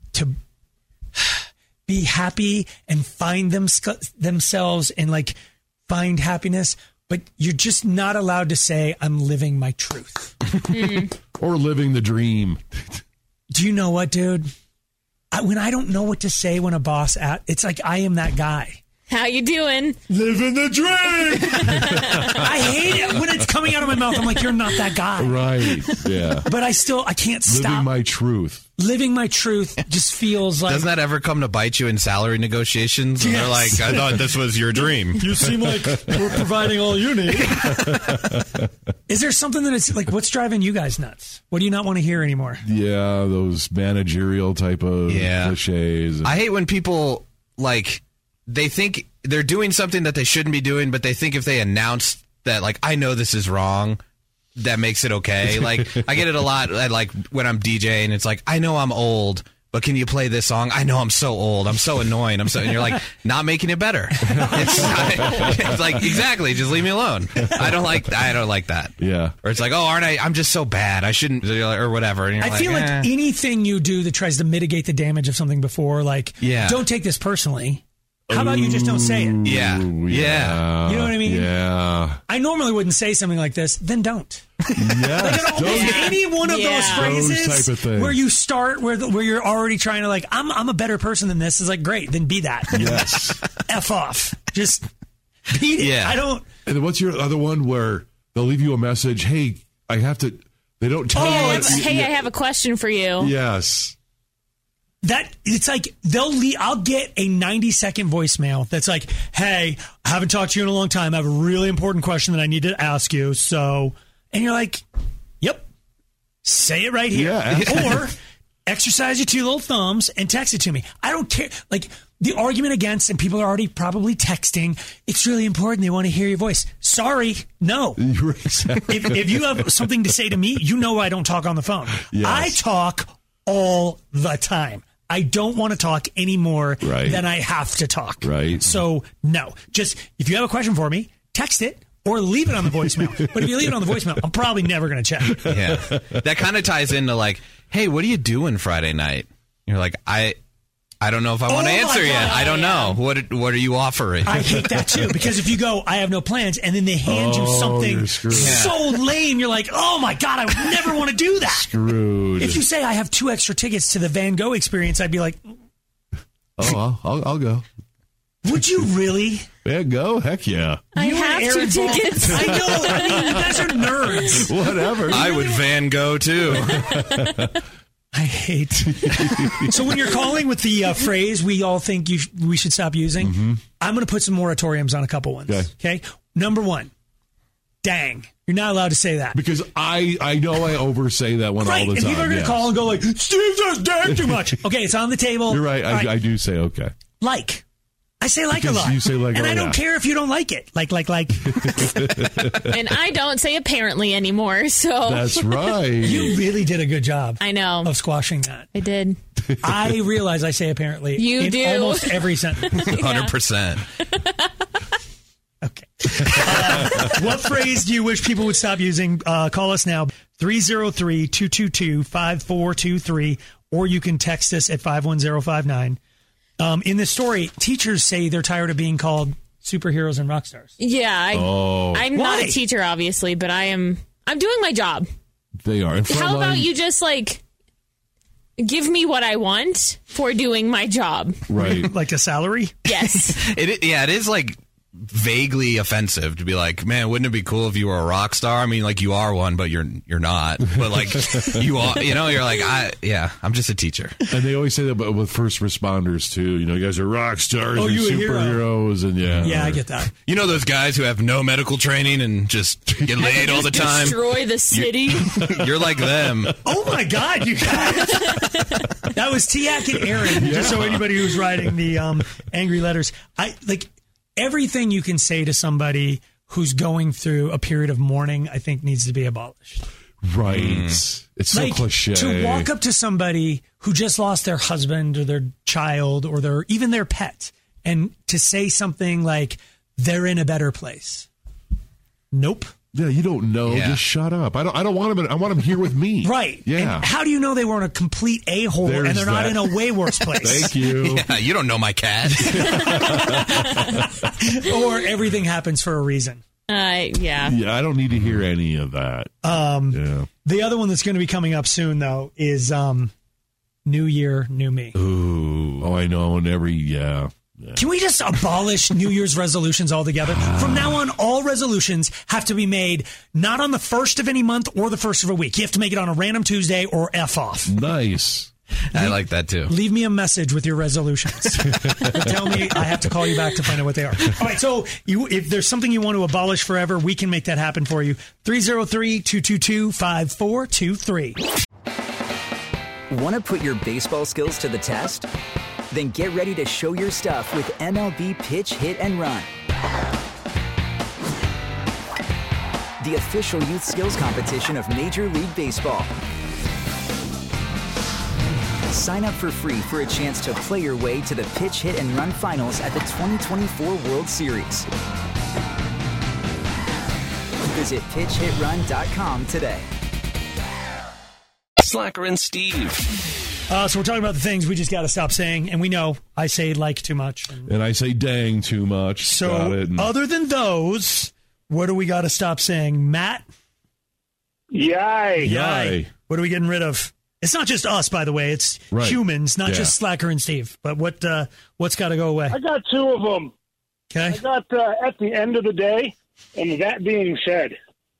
be happy and find themselves and like find happiness. But you're just not allowed to say, I'm living my truth. Or living the dream. Do you know what, dude? When I don't know what to say when a boss it's like I am that guy. How you doing? Living the dream. I hate it when it's coming out of my mouth. I'm like, you're not that guy. Right, yeah. But I can't stop. Living my truth. Living my truth just feels like... Doesn't that ever come to bite you in salary negotiations? And Yes. they're like, I thought this was your dream. You seem like we're providing all you need. Is there something that is like, what's driving you guys nuts? What do you not want to hear anymore? Yeah, those managerial type of cliches. I hate when people, like, they think they're doing something that they shouldn't be doing, but they think if they announce that, like, I know this is wrong, that makes it okay. Like, I get it a lot, like, when I'm DJing, it's like, I know I'm old, but can you play this song? I know I'm so old. I'm so annoying. And you're like, not making it better. It's like, exactly. Just leave me alone. I don't like that. Yeah. Or it's like, oh, I'm just so bad. I shouldn't, or whatever. And you're I feel like anything you do that tries to mitigate the damage of something before, like, don't take this personally. How about you just don't say it? Yeah. You know what I mean? Yeah. I normally wouldn't say something like this. Then don't. Yes, any one of those phrases those type of things. where you start where you're already trying to like, I'm a better person than this, is like, great. Then be that. Yes. F off. Just beat it. Yeah. I don't. And then what's your other one where they'll leave you a message? Hey, I have to. They don't tell you. Hey, I have a question for you. Yes. That it's like I'll get a 90-second voicemail that's like, hey, I haven't talked to you in a long time. I have a really important question that I need to ask you. So, and you're like, yep, say it right here. Yeah. Or exercise your 2 little thumbs and text it to me. I don't care. Like the argument against, and people are already probably texting, it's really important. They want to hear your voice. Sorry. No. If you have something to say to me, you know I don't talk on the phone. Yes. I talk all the time. I don't want to talk any more than I have to talk. Right. So, no. Just, if you have a question for me, text it or leave it on the voicemail. But if you leave it on the voicemail, I'm probably never going to check. Yeah. That kind of ties into like, hey, what are you doing Friday night? You're like, I don't know if I want to answer yet. I don't know. What are you offering? I hate that too, because if you go, I have no plans, and then they hand you something so lame, you're like, oh my God, I would never want to do that. Screwed. If you say I have 2 extra tickets to the Van Gogh experience, I'd be like, oh, I'll go. Would you really? Van Gogh? Heck yeah. I have 2 tickets. I know. I mean, you guys are nerds. Whatever. I would Van Gogh too. I hate. So when you're calling with the phrase we all think we should stop using, I'm going to put some moratoriums on a couple ones. Okay. Number 1, dang. You're not allowed to say that. Because I know I oversay that one all the time. And people are going to call and go like, Steve says dang too much. Okay, it's on the table. You're right. I do say okay. Like. I say like Because a lot. you say like a and lot, I don't yeah. care if you don't like it. Like. And I don't say apparently anymore, so. That's right. You really did a good job. I know. Of squashing that. I did. I realize I say apparently. You in do. almost every sentence. 100%. What phrase do you wish people would stop using? Call us now, 303-222-5423, or you can text us at 51059. In this story, teachers say they're tired of being called superheroes and rock stars. Yeah, I'm not Why? a teacher, obviously, but I'm doing my job. They are. How about you just give me what I want for doing my job? Right. Like a salary? Yes. It is like vaguely offensive to be like, man, wouldn't it be cool if you were a rock star? I mean, like, you are one, but you're not. But like, you are, you're like, I'm just a teacher. And they always say that but with first responders too. You guys are rock stars and you a hero. superheroes, and Yeah, I get that. You know those guys who have no medical training and just get laid all the time? Destroy the city. You're like them. Oh my God, you guys! That was Tiak and Aaron. Just so anybody who's writing the angry letters, everything you can say to somebody who's going through a period of mourning, I think needs to be abolished. Right. It's so cliche. To walk up to somebody who just lost their husband or their child or even their pet, and to say something like they're in a better place. Nope. Yeah, you don't know. Yeah. Just shut up. I don't want him. I want him here with me. Right. Yeah. And how do you know they weren't a complete a-hole and There's they're not that. in a way worse place? Thank you. Yeah, you don't know my cat. Or everything happens for a reason. Yeah. Yeah, I don't need to hear any of that. Yeah. The other one that's going to be coming up soon, though, is New Year, New Me. Ooh. Oh, I know. And yeah. Can we just abolish New Year's resolutions altogether? From now on, all resolutions have to be made not on the first of any month or the first of a week. You have to make it on a random Tuesday or F off. Nice. I like that too. Leave me a message with your resolutions. Tell me I have to call you back to find out what they are. All right, so if there's something you want to abolish forever, we can make that happen for you. 303-222-5423. Want to put your baseball skills to the test? Then get ready to show your stuff with MLB Pitch, Hit, and Run. The official youth skills competition of Major League Baseball. Sign up for free for a chance to play your way to the Pitch, Hit, and Run finals at the 2024 World Series. Visit pitchhitrun.com today. Slacker and Steve. So we're talking about the things we just got to stop saying, and we know I say like too much. And I say dang too much. So other than those, what do we got to stop saying? Matt? Yay. What are we getting rid of? It's not just us, by the way. It's humans, not just Slacker and Steve. But what's got to go away? I got two of them. Okay. I got at the end of the day, and that being said.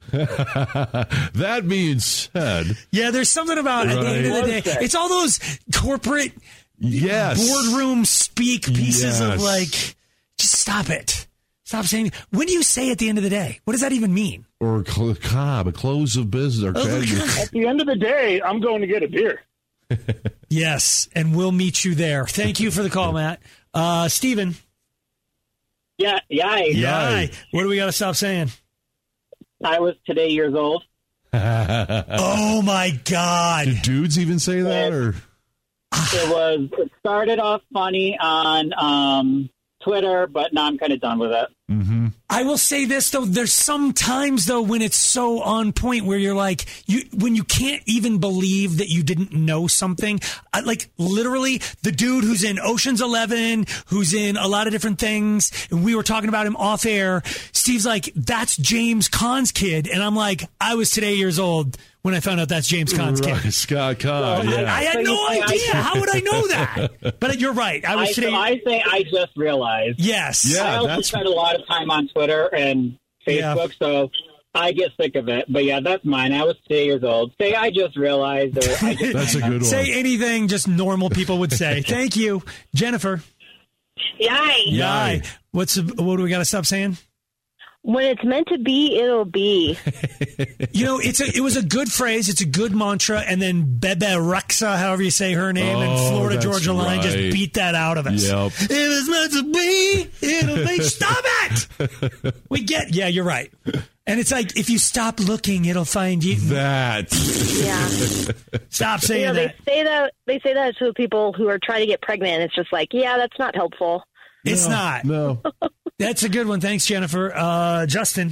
That being said. Yeah, there's something about at the end of the day. It's all those corporate boardroom speak pieces of just stop it. Stop saying. When do you say at the end of the day? What does that even mean? Or a close of business. At the end of the day, I'm going to get a beer. Yes, and we'll meet you there. Thank you for the call, Matt. Steven. Yeah, yay. What do we got to stop saying? I was today years old. Oh, my God. Do dudes even say that? Or It started off funny on Twitter, but now I'm kind of done with it. Mm-hmm. I will say this, though. There's some times, though, when it's so on point where you're like, when you can't even believe that you didn't know something. Like, literally, the dude who's in Ocean's 11, who's in a lot of different things, and we were talking about him off air. Steve's like, that's James Caan's kid. And I'm like, I was today years old when I found out that's James Caan's kid. Scott Caan, I had no idea. How would I know that? But you're right. I say I just realized. Yes. Yeah, I also spend a lot of time on Twitter and Facebook, so I get sick of it. But yeah, that's mine. I was 2 years old. Say I just realized. Or I just that's a good one. Say anything just normal people would say. Thank you. Jennifer. Yay. What do we got to stop saying? When it's meant to be, it'll be. You know, it was a good phrase. It's a good mantra. And then Bebe Rexha, however you say her name, and Florida Georgia Line just beat that out of us. Yep. It was meant to be, it'll be. Stop it! Yeah, you're right. And it's like, if you stop looking, it'll find you. That. Yeah. Stop saying that. They say that to people who are trying to get pregnant. And it's just like, yeah, that's not helpful. It's not. No. That's a good one. Thanks, Jennifer. Justin.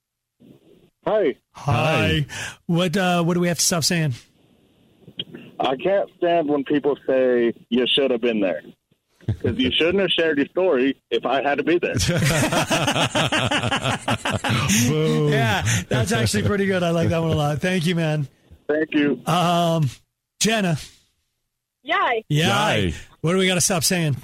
Hi. What do we have to stop saying? I can't stand when people say you should have been there. Because you shouldn't have shared your story if I had to be there. Yeah, that's actually pretty good. I like that one a lot. Thank you, man. Thank you. Jenna. Yay. Yeah. What do we got to stop saying?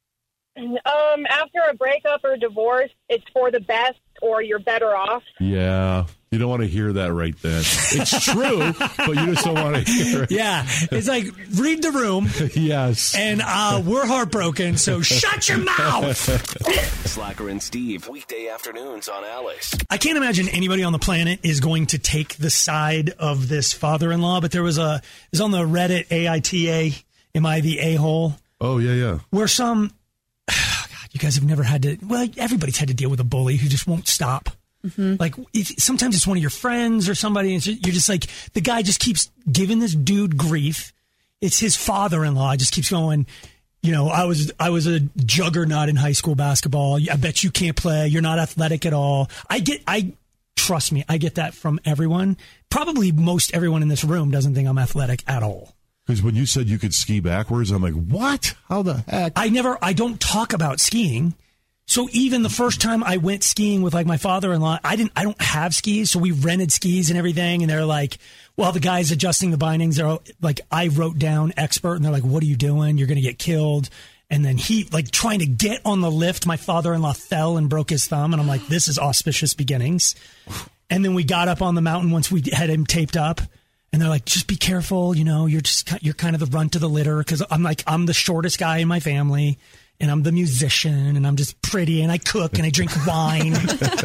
After a breakup or divorce, it's for the best or you're better off. Yeah. You don't want to hear that right then. It's true, but you just don't want to hear it. Yeah. It's like, read the room. Yes. And we're heartbroken, so shut your mouth. Slacker and Steve, weekday afternoons on Alice. I can't imagine anybody on the planet is going to take the side of this father-in-law, but it was on the Reddit AITA, am I the a-hole? Oh, yeah. Where some, you guys have never had to, well, everybody's had to deal with a bully who just won't stop. Mm-hmm. Like, sometimes it's one of your friends or somebody, and you're just like, the guy just keeps giving this dude grief. It's his father-in-law. Just keeps going, you know, I was a juggernaut in high school basketball. I bet you can't play. You're not athletic at all. Trust me, I get that from everyone. Probably most everyone in this room doesn't think I'm athletic at all. Because when you said you could ski backwards, I'm like, what? How the heck? I don't talk about skiing. So even the first time I went skiing with like my father-in-law, I don't have skis. So we rented skis and everything. And they're like, well, the guys adjusting the bindings are like, I wrote down expert, and they're like, what are you doing? You're going to get killed. And then he, like, trying to get on the lift, my father-in-law fell and broke his thumb. And I'm like, this is auspicious beginnings. And then we got up on the mountain once we had him taped up. And they're like, just be careful. You know, you're kind of the runt of the litter. Because I'm the shortest guy in my family. And I'm the musician, and I'm just pretty, and I cook, and I drink wine.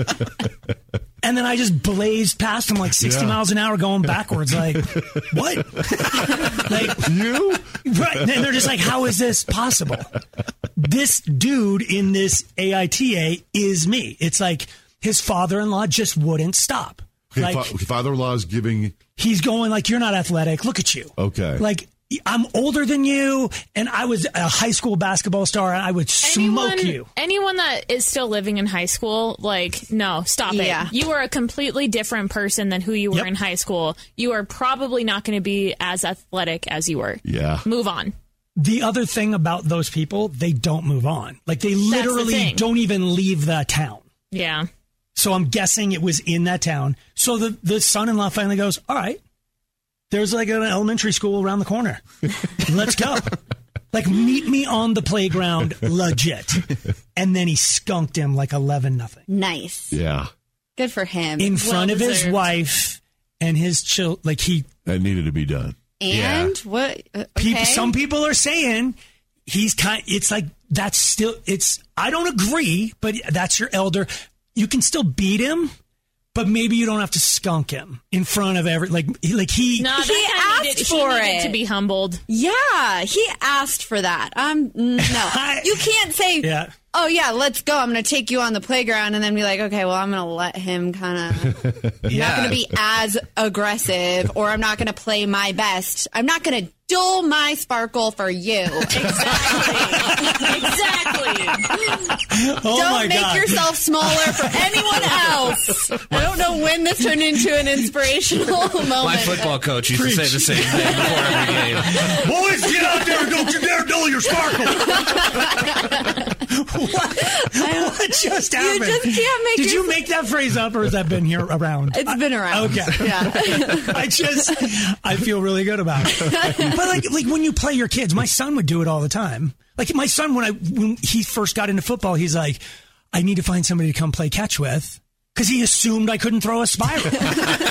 And then I just blazed past him like 60 miles an hour going backwards. Like, what? Like, you? Right. And they're just like, how is this possible? This dude in this AITA is me. It's like his father-in-law just wouldn't stop. Okay, Like, father-in-law is giving... He's going like, you're not athletic. Look at you. Okay. Like... I'm older than you, and I was a high school basketball star, and I would smoke you. Anyone that is still living in high school, like, no, stop it. You are a completely different person than who you were in high school. You are probably not going to be as athletic as you were. Yeah. Move on. The other thing about those people, they don't move on. Like, they literally don't even leave the town. Yeah. So I'm guessing it was in that town. So the son-in-law finally goes, all right. There's like an elementary school around the corner. Let's go. Like, meet me on the playground, legit. And then he skunked him like 11-0. Nice. Yeah. Good for him. In front of his wife and his child. Like, that needed to be done. And what? Okay. Some people are saying it's like, that's still, I don't agree, but that's your elder. You can still beat him. But maybe you don't have to skunk him in front of he asked for it to be humbled. Yeah, he asked for that. No, you can't say. Yeah. Oh yeah, let's go. I'm going to take you on the playground, and then be like, okay, well, I'm going to let him kind of. Not going to be as aggressive, or I'm not going to play my best. I'm not going to dull my sparkle for you. Exactly. Don't make yourself smaller for anyone else. I don't know when this turned into an inspirational moment. My football coach used to say the same thing before every game. Boys, get out there and don't you dare dull your sparkle. What just happened? You just can't make Did you make that phrase up, or has that been here around? It's been around. Okay. Yeah. I feel really good about it. But like when you play your kids, my son would do it all the time. Like my son, when he first got into football, he's like, I need to find somebody to come play catch with, because he assumed I couldn't throw a spiral.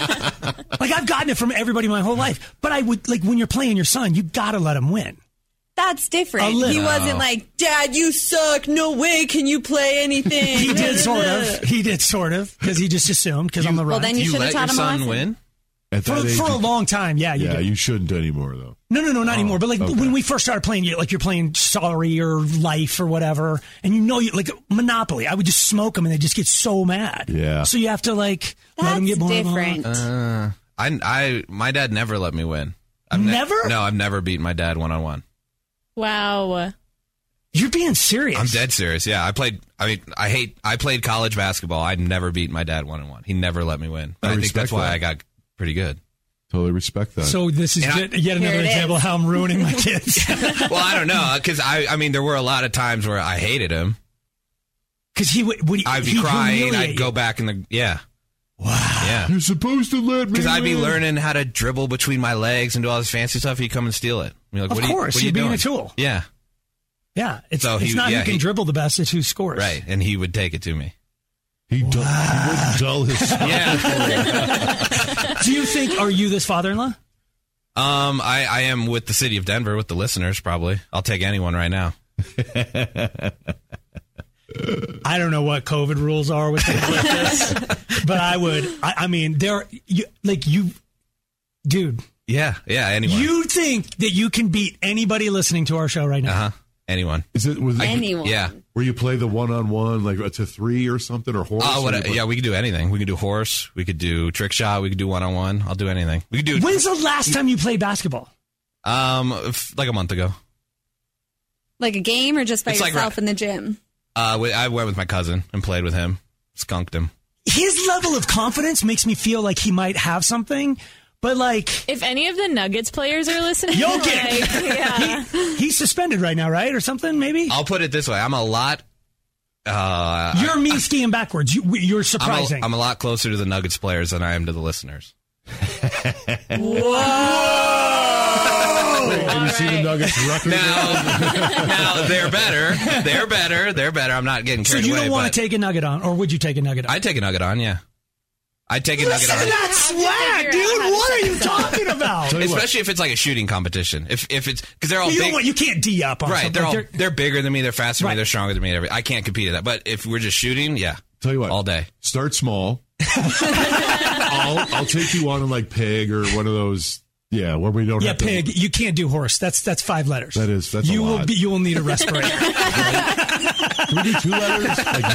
Like, I've gotten it from everybody my whole life. But I would, like, when you're playing your son, you got to let him win. That's different. A little. He wasn't like, Dad, you suck. No way can you play anything. He did sort of, because he just assumed, because I'm the right. Well, then you should have taught him a lesson. Win? At that age, for a long time, yeah. You shouldn't anymore, though. No, not anymore. But like when we first started playing, like you're playing Sorry or Life or whatever, and like Monopoly, I would just smoke them and they just get so mad. Yeah. So you have to let them get more different. My dad never let me win. Never? No, I've never beaten my dad 1-on-1. Wow. You're being serious. I'm dead serious. Yeah, I played college basketball. I'd never beat my dad 1-on-1. He never let me win. I think that's why I got pretty good. Totally respect that. So this is yet another example of how I'm ruining my kids. Well, I don't know, because I mean, there were a lot of times where I hated him. Because I'd be crying. I'd go back in the Wow. Yeah. You're supposed to let me. Because I'd be learning how to dribble between my legs and do all this fancy stuff. He'd come and steal it. I'd be like, of course, what are you being doing? a tool. Yeah. Yeah. It's not who can dribble the best, it's who scores. Right. And he would take it to me. He wouldn't dull his Yeah. Do you think, are you this father-in-law? I am with the city of Denver, with the listeners, probably. I'll take anyone right now. I don't know what COVID rules are with things like this, but I would. I mean, dude. Yeah, anyone. You think that you can beat anybody listening to our show right now? Uh-huh. Anyone. Anyone. Yeah. Where you play the 1-on-1, like to 3 or something, or horse? Yeah, we could do anything. We could do horse. We could do trick shot. We could do 1-on-1. I'll do anything. We could do. When's the last time you played basketball? Like a month ago. Like a game or just by yourself in the gym? I went with my cousin and played with him. Skunked him. His level of confidence makes me feel like he might have something, but like... If any of the Nuggets players are listening... Jokic! He's suspended right now, right? Or something, maybe? I'll put it this way. I'm a lot... you're me skiing backwards. You're surprising. I'm a lot closer to the Nuggets players than I am to the listeners. Whoa! Have you seen the Nuggets record? Now they're better. They're better. I'm not getting carried away. So you don't want to take a Nugget on, or would you take a Nugget on? I'd take a Nugget on, yeah. I'd take a Nugget on. Listen to that swag, dude. What are you talking about? Especially if it's like a shooting competition. If it's because they're all big. You can't D up on right. They're bigger than me. They're faster than me. They're stronger than me. I can't compete at that. But if we're just shooting, yeah. Tell you what, all day. Start small. I'll take you on like pig or one of those. Yeah, where we don't. Yeah, have pig. You can't do horse. That's 5 letters. That's you a lot. You will need a respirator. Can we do 2 letters? Like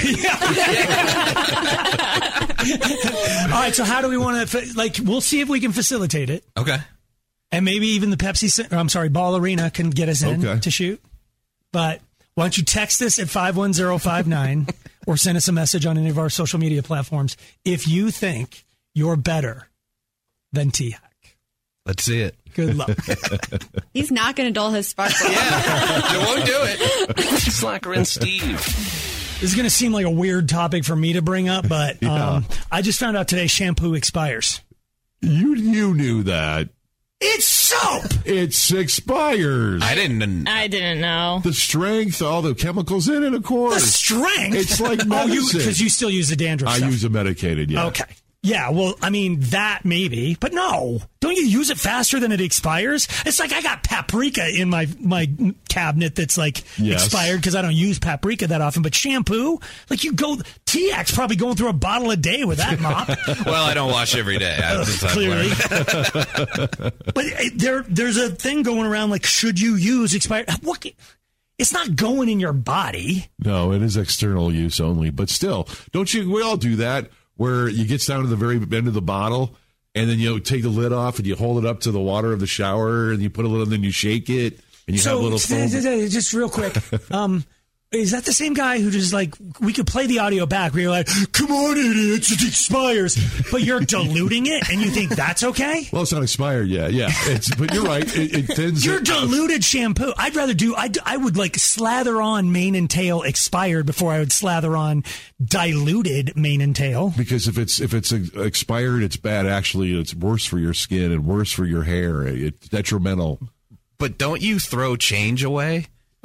All right. So how do we want to? We'll see if we can facilitate it. Okay. And maybe even the Ball Arena can get us in to shoot. But why don't you text us at 51059 or send us a message on any of our social media platforms if you think you're better than T-Hack. Let's see it. Good luck. He's not going to dull his sparkle. Yeah, I won't do it. Slacker and Steve. This is going to seem like a weird topic for me to bring up, but I just found out today shampoo expires. You knew that. It's soap. It expires. I didn't know. The strength, all the chemicals in it, of course. The strength? It's like medicine. Because you still use the dandruff stuff. I use a medicated, yeah. Okay. Yeah, well, I mean, that maybe, but no. Don't you use it faster than it expires? It's like I got paprika in my cabinet that's expired because I don't use paprika that often. But shampoo, T-X probably going through a bottle a day with that mop. Well, I don't wash every day. Clearly. But there's a thing going around should you use expired? It's not going in your body. No, it is external use only. But still, we all do that. Where you get down to the very end of the bottle, and then you take the lid off, and you hold it up to the water of the shower, and you put a little, and then you shake it, and you have a little foam. Just real quick, is that the same guy who just we could play the audio back where you're like, come on, idiots, it expires, but you're diluting it, and you think that's okay? Well, it's not expired yet, yeah. But you're right, it thins. You're diluted shampoo. I'd rather I would slather on mane and tail expired before I would slather on diluted mane and tail. Because if it's expired, it's bad. Actually, it's worse for your skin and worse for your hair. It's detrimental. But don't you throw change away?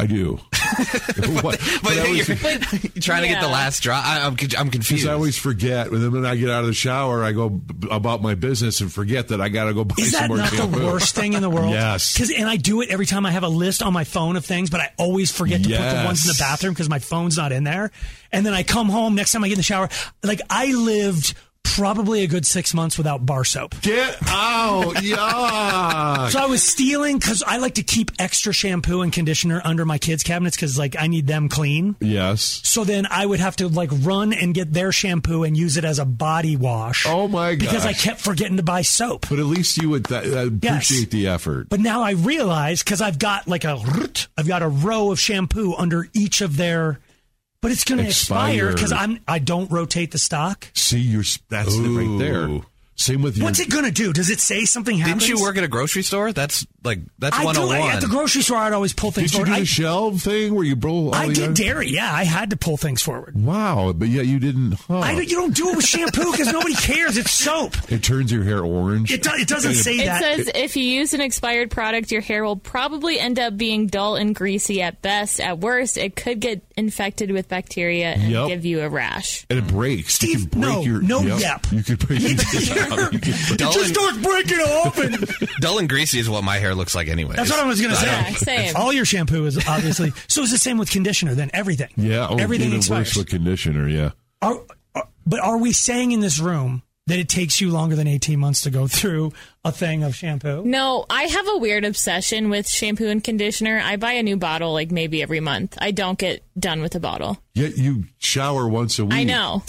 I do. But you're trying to get the last drop. I'm confused. Because I always forget. And then when I get out of the shower, I go about my business and forget that I got to go buy some more shampoo. Is that not the worst thing in the world? Yes. And I do it every time I have a list on my phone of things, but I always forget to put the ones in the bathroom because my phone's not in there. And then I come home, next time I get in the shower, like I lived probably a good 6 months without bar soap. Get out. Yeah. So I was stealing because I like to keep extra shampoo and conditioner under my kids' cabinets because like I need them clean. Yes. So then I would have to like run and get their shampoo and use it as a body wash. Oh my gosh. Because I kept forgetting to buy soap. But at least you would appreciate the effort. But now I realize because I've got a row of shampoo under each of their. But it's going to expire because I don't rotate the stock. See, that's it right there. Same with your... What's it going to do? Does it say something happens? Didn't you work at a grocery store? That's 101. At the grocery store, I'd always pull things forward. Did you do the shelf thing where you roll? I did dairy. Yeah, I had to pull things forward. Wow, but yet you didn't. Huh. You don't do it with shampoo because nobody cares. It's soap. It turns your hair orange. It doesn't say that. It says if you use an expired product, your hair will probably end up being dull and greasy at best. At worst, it could get infected with bacteria and give you a rash. And it breaks. Steve, You could break it just starts breaking off. Dull and greasy is what my hair looks like anyway. That's what I was going to say. Yeah, same. All your shampoo is obviously. So it's the same with conditioner then, everything. Yeah. Everything even expires. worse with conditioner, yeah. But are we saying in this room that it takes you longer than 18 months to go through a thing of shampoo? No, I have a weird obsession with shampoo and conditioner. I buy a new bottle like maybe every month. I don't get done with a bottle. Yet you shower once a week. I know.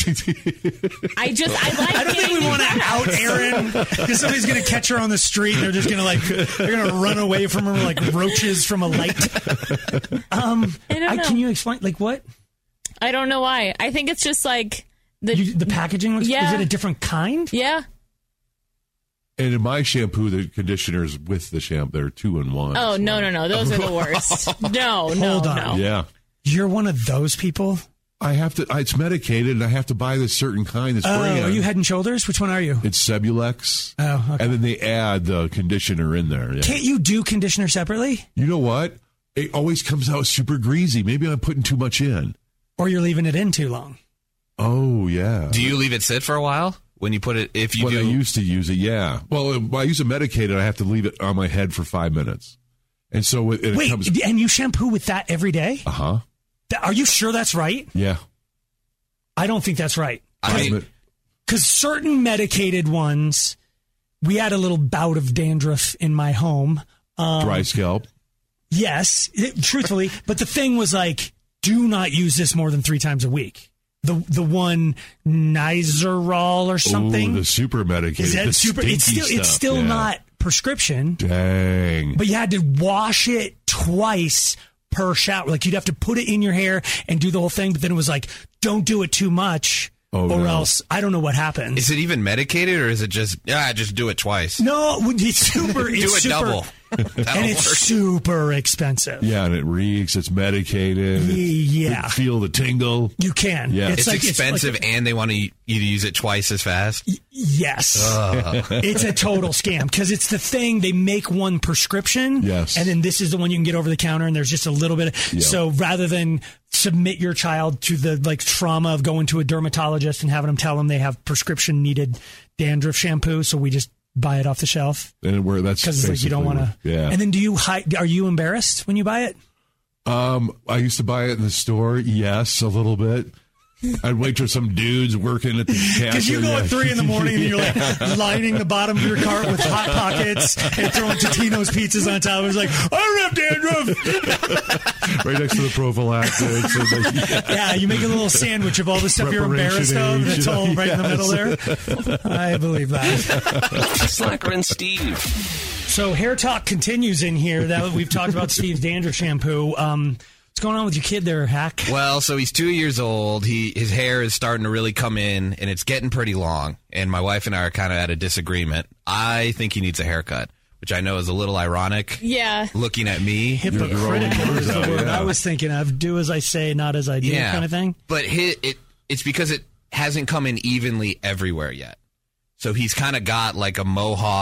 I don't think we want to out Erin because somebody's going to catch her on the street and they're just going to run away from her like roaches from a light. I don't know. Can you explain like what? I don't know why. I think it's just like the packaging looks. Yeah. Is it a different kind? Yeah. And in my shampoo, the conditioners with the shampoo, they're 2-in-1. Oh, no. Those are the worst. Hold on. No. Yeah. You're one of those people? I have to, it's medicated and I have to buy this certain kind that's brand. Are you Head and Shoulders? Which one are you? It's Cebulex. Oh, okay. And then they add the conditioner in there. Yeah. Can't you do conditioner separately? You know what? It always comes out super greasy. Maybe I'm putting too much in. Or you're leaving it in too long. Oh, yeah. Do you leave it sit for a while? When you put it, I used to use it, yeah. Well, when I use it medicated, I have to leave it on my head for 5 minutes. And so it comes... and you shampoo with that every day? Uh-huh. Are you sure that's right? Yeah. I don't think that's right. Because certain medicated ones, we had a little bout of dandruff in my home. Dry scalp? Yes, truthfully. But the thing was like, do not use this more than 3 times a week. The one Nizoral or something. Ooh, the super medicated. Is that super? It's still not prescription. Dang. But you had to wash it twice per shower. Like you'd have to put it in your hair and do the whole thing. But then it was like, don't do it too much. Else I don't know what happens. Is it even medicated or is it just do it twice? No, it's super. Do it double. And it's super expensive. Yeah, and it reeks. It's medicated. Yeah. You feel the tingle. You can. Yeah. It's expensive and they want you to use it twice as fast? Yes. It's a total scam because it's the thing. They make one prescription. Yes. And then this is the one you can get over the counter and there's just a little bit. So rather than submit your child to the trauma of going to a dermatologist and having them tell them they have prescription needed dandruff shampoo, so we just buy it off the shelf. And that's because you don't want to. Yeah. And then do you are you embarrassed when you buy it? I used to buy it in the store. Yes, a little bit. I'd wait till some dudes working at the cashier. Because you go at 3 a.m. and you're like lining the bottom of your cart with Hot Pockets and throwing Totino's pizzas on top. It's like, I don't have dandruff. Right next to the prophylactics. Yeah, you make a little sandwich of all the stuff you're embarrassed of. It's all right in the middle there. I believe that. Slacker and Steve. So hair talk continues in here. That we've talked about Steve's dandruff shampoo. What's going on with your kid there, Hack? Well, so he's 2 years old. His hair is starting to really come in, and it's getting pretty long. And my wife and I are kind of at a disagreement. I think he needs a haircut, which I know is a little ironic. Yeah. Looking at me. Hypocritical is the word I was thinking of. Do as I say, not as I do kind of thing. But it's because it hasn't come in evenly everywhere yet. So he's kind of got like a mohawk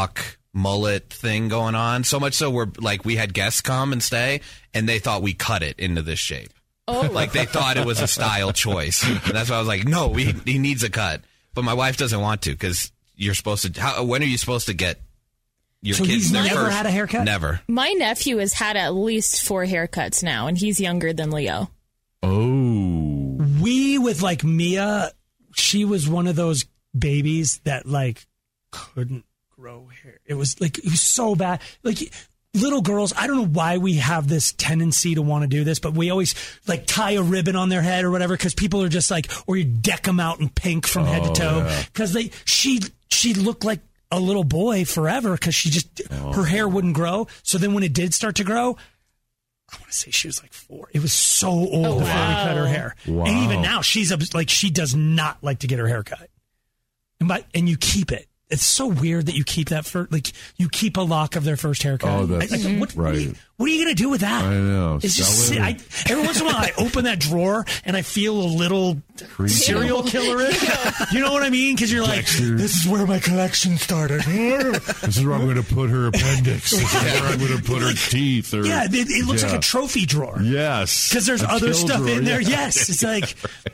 mullet thing going on. So much so we had guests come and stay, and they thought we cut it into this shape. Oh. Like they thought it was a style choice. And that's why I was like, no, he needs a cut. But my wife doesn't want to because you're supposed to. When are you supposed to get your so kids? He's never had a haircut? Never. My nephew has had at least 4 haircuts now, and he's younger than Leo. Oh. We, with like Mia, she was one of those babies that like couldn't grow hair. It was so bad. Like little girls, I don't know why we have this tendency to want to do this, but we always like tie a ribbon on their head or whatever because people are just like, or you deck them out in pink from head to toe because she looked like a little boy forever because she just her hair wouldn't grow. So then when it did start to grow, I want to say she was like 4. It was so old before we cut her hair. Wow. And even now she's like, she does not like to get her hair cut. And you keep it. It's so weird that you keep that for like you keep a lock of their first haircut. Oh, that's right. What are you going to do with that? I know. It's just every once in a while I open that drawer and I feel a little serial killer. You know what I mean? Because you're like, this is where my collection started. This is where I'm going to put her appendix. This is where I'm going to put her teeth. It looks like a trophy drawer. Yes. Because there's other stuff in there. Yes. It's like,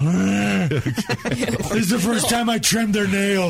this is the first time I trimmed their nails.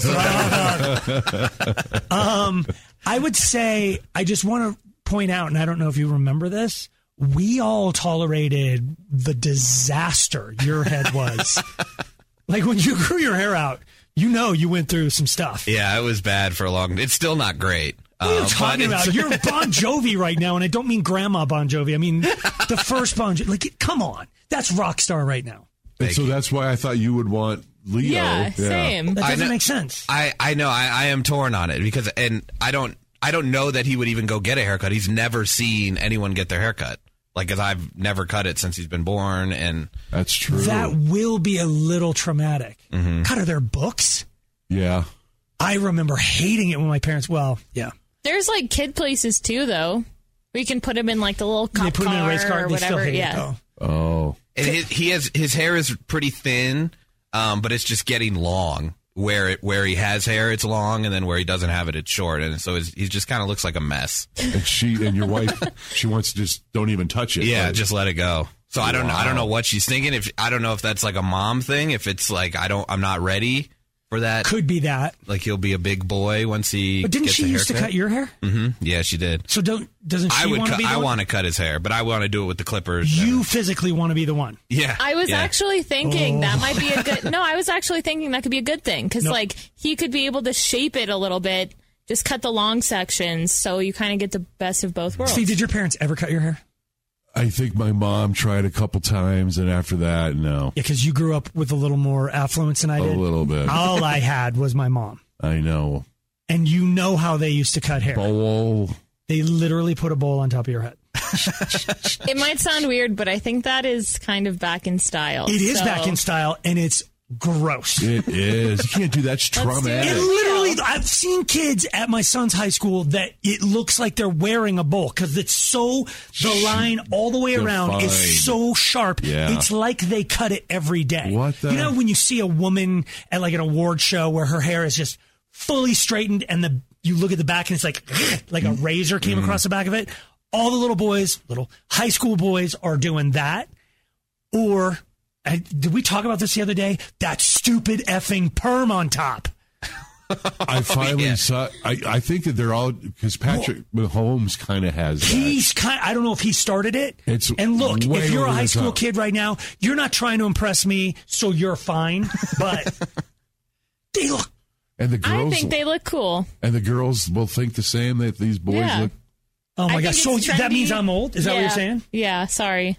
I would say, I just want to point out, and I don't know if you remember this, we all tolerated the disaster your head was. Like when you grew your hair out, you went through some stuff. Yeah, it was bad for a long. It's still not great. What are you talking about? You're Bon Jovi right now, and I don't mean Grandma Bon Jovi. I mean the first Bon Jovi. Like, come on, that's rock star right now. And so that's why I thought you would want Leo. Yeah, same. That doesn't make sense. I know. I am torn on it because, and I don't know that he would even go get a haircut. He's never seen anyone get their haircut. Like, cause I've never cut it since he's been born, and that's true. That will be a little traumatic. Mm-hmm. God, are there books? Yeah. I remember hating it when my parents. Well, yeah. There's like kid places too, though. We can put him in like the little cop put him in a race car or they whatever. Still hate yeah. It, oh. And his hair is pretty thin, but it's just getting long. Where he has hair, it's long, and then where he doesn't have it, it's short, and so he just kind of looks like a mess. And your wife, she wants to just don't even touch it. Yeah, just let it go. So I don't know what she's thinking. I don't know if that's like a mom thing. If it's like I'm not ready for that. Could be that. Like he'll be a big boy once he. But didn't gets she used to cut your hair? Mm-hmm. Yeah, she did. So doesn't she want to be the one? I want to cut his hair, but I want to do it with the clippers. You physically want to be the one. Yeah. I was actually thinking that might be a good. No, I was actually thinking that could be a good thing because like he could be able to shape it a little bit. Just cut the long sections, so you kind of get the best of both worlds. Steve, did your parents ever cut your hair? I think my mom tried a couple times, and after that, no. Yeah, because you grew up with a little more affluence than I did. A little bit. All I had was my mom. I know. And you know how they used to cut hair. Bowl. They literally put a bowl on top of your head. It might sound weird, but I think that is kind of back in style. It is back in style, and it's gross. It is. You can't do that. It's traumatic. It literally, I've seen kids at my son's high school that it looks like they're wearing a bowl because it's so, the line all the way around is so sharp. Yeah. It's like they cut it every day. What the? You know when you see a woman at like an award show where her hair is just fully straightened and you look at the back and it's like a razor came across the back of it? All the little high school boys are doing that. Or... did we talk about this the other day? That stupid effing perm on top. I finally saw. I think that they're all because Patrick Mahomes kind of has that. I don't know if he started it. And look, way if you're a over high the school top. kid right now, you're not trying to impress me, so you're fine. But they look. And the girls, I think they look cool. And the girls will think the same that these boys look. Oh my I gosh! think So it's that means I'm old? Is that what you're saying? Yeah. Sorry.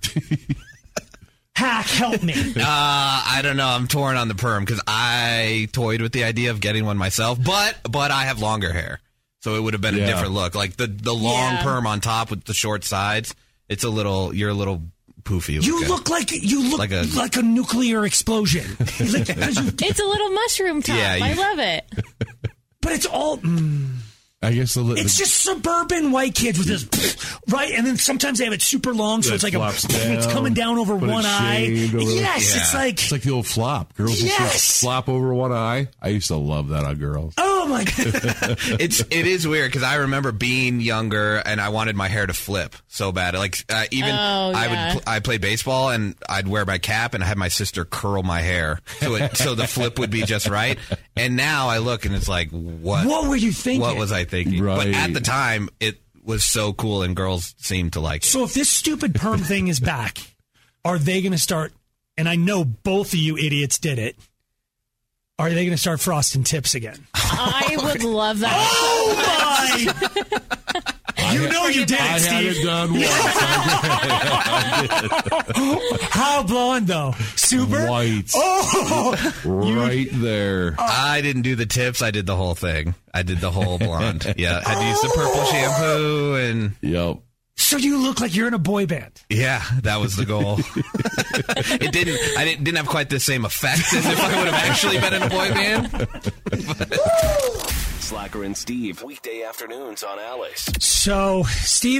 Hack, help me. I don't know. I'm torn on the perm because I toyed with the idea of getting one myself, but I have longer hair, so it would have been a different look. Like the long perm on top with the short sides. It's you're a little poofy. You look like a nuclear explosion. It's a little mushroom top. Yeah, I love it. But it's all. I guess it's just suburban white kids with this, right? And then sometimes they have it super long, so it's like it's coming down over one eye. Yes, it's like the old flop. Girls will flop over one eye. I used to love that on girls. Oh Oh my God. It is weird because I remember being younger and I wanted my hair to flip so bad. Like I played baseball and I'd wear my cap and I had my sister curl my hair so the flip would be just right. And now I look and it's like, what were you thinking? What was I thinking? Right. But at the time, it was so cool and girls seemed to like it. So if this stupid perm thing is back, are they going to start? And I know both of you idiots did it. Are they going to start frosting tips again? I would love that. Oh my! You know you did it, Steve. I had it done once. How blonde though? Super white. Oh, right there. I didn't do the tips. I did the whole thing. I did the whole blonde. Yeah, I had to use the purple shampoo and. Yep. So you look like you're in a boy band. Yeah, that was the goal. I didn't have quite the same effect as if I would have actually been in a boy band. Slacker and Steve, weekday afternoons on Alice. So Steve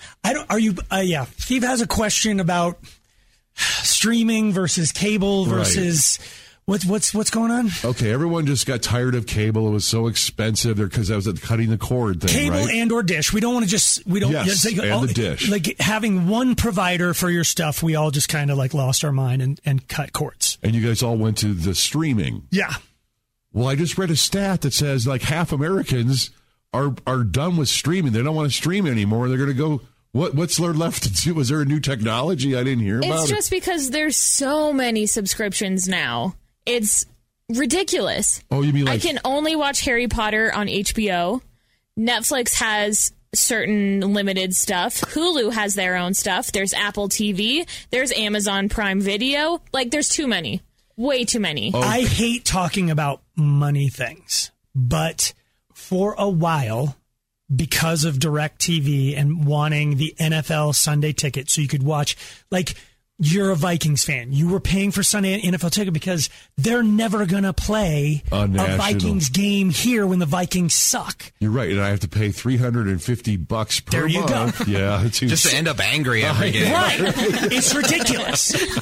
Steve has a question about streaming versus cable versus what's going on? Okay, everyone just got tired of cable. It was so expensive because that was the cutting the cord thing, cable right? and or dish. We don't want to just and the dish. Like having one provider for your stuff. We all just kind of like lost our mind and cut cords. And you guys all went to the streaming. Yeah. Well, I just read a stat that says like half Americans are done with streaming. They don't want to stream anymore. They're going to go. What's there left to do? Was there a new technology I didn't hear about? It's just because there's so many subscriptions now. It's ridiculous. Oh, you mean like... I can only watch Harry Potter on HBO. Netflix has certain limited stuff. Hulu has their own stuff. There's Apple TV. There's Amazon Prime Video. Like, there's too many. Way too many. Okay. I hate talking about money things, but for a while, because of DirecTV and wanting the NFL Sunday ticket so you could watch, like... You're a Vikings fan. You were paying for Sunday NFL ticket because they're never going to play a Vikings game here when the Vikings suck. You're right, and I have to pay $350 per month. There you go. Yeah, just to end up angry every game. Right. It's ridiculous.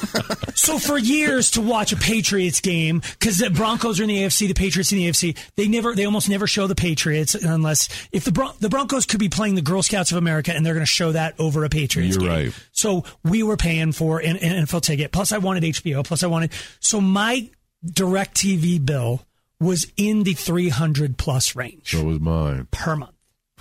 So for years to watch a Patriots game, because the Broncos are in the AFC, the Patriots in the AFC, they almost never show the Patriots unless if the Broncos could be playing the Girl Scouts of America and they're going to show that over a Patriots game. Right. So we were paying for an NFL ticket. Plus I wanted HBO. So my DirecTV bill was in the $300 plus range. So was mine. Per month.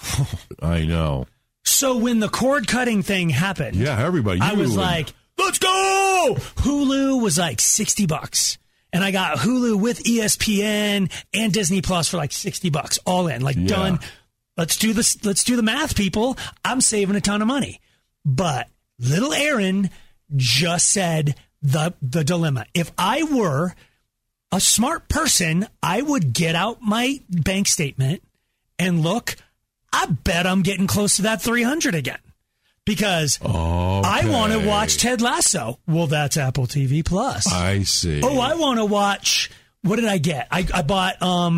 I know. So when the cord cutting thing happened, yeah, everybody. I was like, let's go! Hulu was like $60. And I got Hulu with ESPN and Disney Plus for like $60 all in. Like done. Let's do this. Let's do the math, people. I'm saving a ton of money. But little Aaron just said the dilemma. If I were a smart person, I would get out my bank statement and look, I bet I'm getting close to that 300 again. Because I want to watch Ted Lasso. Well, that's Apple TV Plus. I see. Oh, I want to watch. What did I get? I bought.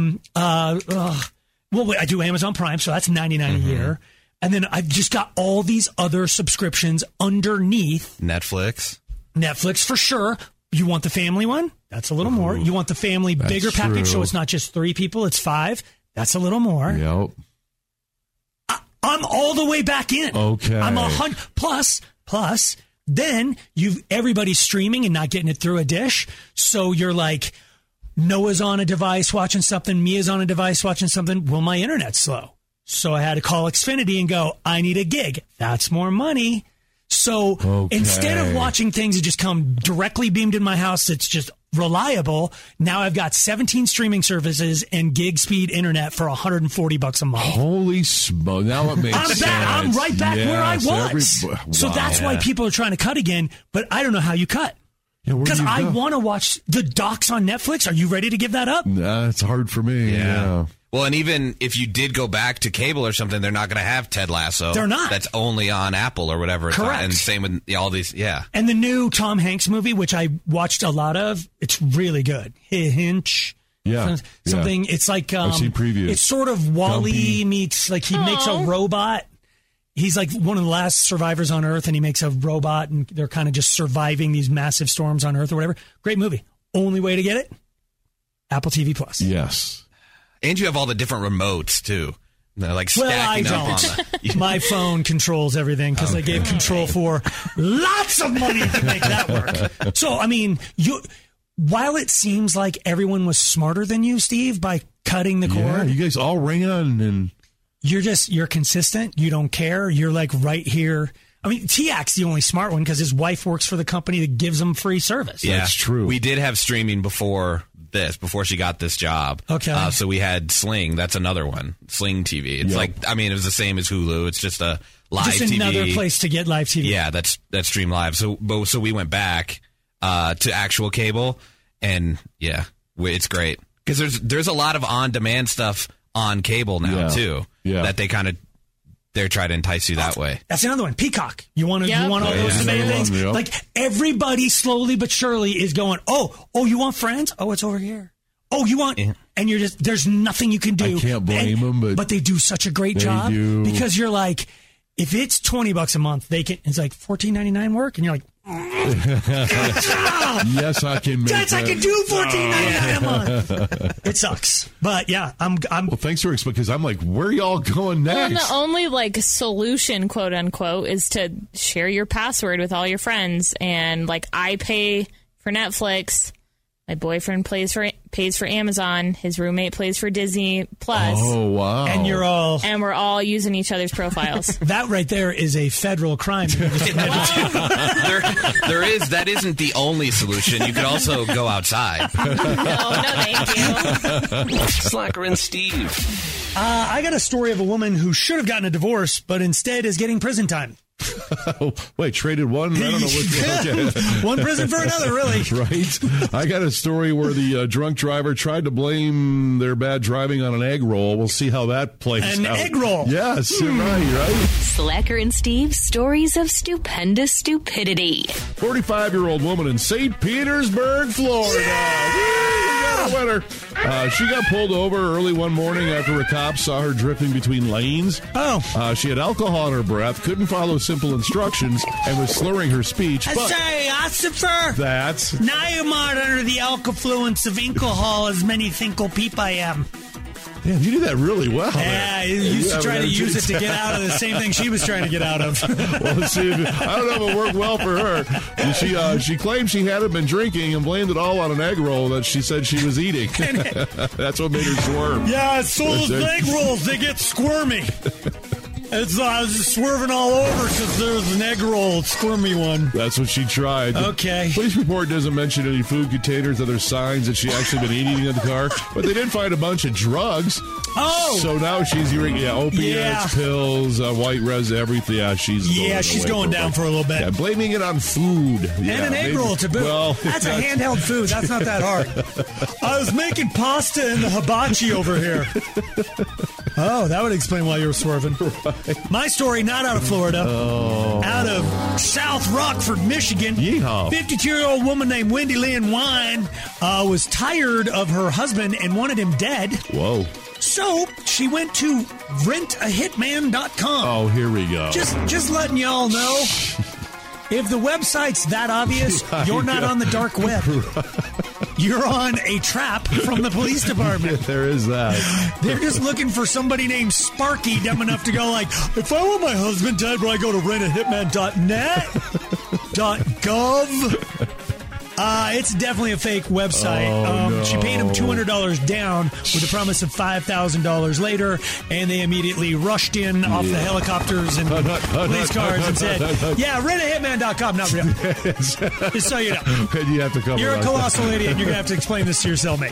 I do Amazon Prime, so that's $99 a year. And then I've just got all these other subscriptions underneath. Netflix for sure. You want the family one? That's a little more. You want the family bigger package, so it's not just 3 people, it's 5. That's a little more. Yep. I'm all the way back in. Okay. I'm 100 plus. Then everybody's streaming and not getting it through a dish. So you're like, Noah's on a device watching something, Mia's on a device watching something. Well, my internet's slow. So I had to call Xfinity and go, I need a gig. That's more money. So instead of watching things that just come directly beamed in my house, that's just reliable. Now I've got 17 streaming services and gig speed internet for $140 a month. Holy smoke. Now it makes sense. I'm right back where I was. So that's why people are trying to cut again, but I don't know how you cut. Because I want to watch the docs on Netflix. Are you ready to give that up? Nah, it's hard for me. Yeah. Well, and even if you did go back to cable or something, they're not going to have Ted Lasso. They're not. That's only on Apple or whatever. Correct. And same with all these, And the new Tom Hanks movie, which I watched a lot of, it's really good. Hinch. Yeah. Something, it's like... I've seen previews. It's sort of WALL-E meets, like he makes a robot. He's like one of the last survivors on Earth, and he makes a robot, and they're kind of just surviving these massive storms on Earth or whatever. Great movie. Only way to get it? Apple TV Plus. Yes. And you have all the different remotes, too. They're like Well, I stacking up on don't. the... My phone controls everything because I gave control for lots of money to make that work. So, I mean, while it seems like everyone was smarter than you, Steve, by cutting the cord. Yeah, you guys all ran and... You're consistent. You don't care. You're like right here. I mean, Tiak's the only smart one because his wife works for the company that gives him free service. Yeah, that's true. We did have streaming before she got this job. Okay. So we had Sling. That's another one. Sling TV. It's it was the same as Hulu. It's just a live TV. Just another place to get live TV. Yeah, that's stream live. So we went back to actual cable, and yeah, it's great because there's a lot of on-demand stuff on cable now too. Yeah. That they're trying to entice you that way. That's another one. Peacock. You want all those amazing things? Yep. Like everybody slowly but surely is going, oh, you want Friends? Oh, it's over here. Oh, you want, and you're just, there's nothing you can do. I can't blame them, but they do such a great job because you're like, if it's $20 a month, it's like $14.99 work, and you're like, yes, I can make I can do $14.99 a month. It sucks, but yeah, I'm. Well, thanks for explaining because I'm like, where are y'all going next? Well, the only solution, quote unquote, is to share your password with all your friends, and I pay for Netflix. My boyfriend pays for Amazon. His roommate pays for Disney Plus. Oh, wow. And we're all using each other's profiles. That right there is a federal crime. That isn't the only solution. You could also go outside. No, thank you. Slacker and Steve. I got a story of a woman who should have gotten a divorce, but instead is getting prison time. Wait, traded one? I don't know which one. Okay. One prison for another, really. Right. I got a story where the drunk driver tried to blame their bad driving on an egg roll. We'll see how that plays out. An egg roll. Yes, right. Slacker and Steve's stories of stupendous stupidity. 45-year-old woman in St. Petersburg, Florida. Yeah! We got a winner. She got pulled over early one morning after a cop saw her drifting between lanes. Oh. She had alcohol in her breath, couldn't follow simple instructions, and was slurring her speech. I say, Ossifer. That's... Now I'm out under the alkafluence of alcohol as many think peep I am. Damn, you do that really well. Yeah, you used to try to use it to get out of the same thing she was trying to get out of. Well, let's see. I don't know if it worked well for her. She claimed she hadn't been drinking and blamed it all on an egg roll that she said she was eating. That's what made her swerve. Yeah, so those egg rolls, they get squirmy. I was just swerving all over because there was an egg roll, squirmy one. That's what she tried. Okay. The police report doesn't mention any food containers, other signs that she actually been eating in the car, but they did find a bunch of drugs. Oh! So now she's using opiates, pills, white res, everything. Yeah, she's going down for a little bit. Yeah, blaming it on food. And an egg roll to boot. Well, that's a handheld food. That's not that hard. I was making pasta in the hibachi over here. Oh, that would explain why you were swerving. Right. My story, not out of Florida. Oh. Out of South Rockford, Michigan. Yeehaw. 52-year-old woman named Wendy Lynn Wine was tired of her husband and wanted him dead. Whoa. So she went to rentahitman.com. Oh, here we go. Just letting y'all know. If the website's that obvious, you're not on the dark web. You're on a trap from the police department. There is that. They're just looking for somebody named Sparky dumb enough to go if I want my husband dead, will I go to rentahitman.net? .gov? It's definitely a fake website. No. She paid him $200 down with a promise of $5,000 later, and they immediately rushed in off the helicopters and police cars and said, rentahitman.com, not real. Just so you know. And you have to come. You're a colossal idiot, and you're going to have to explain this to your cellmate.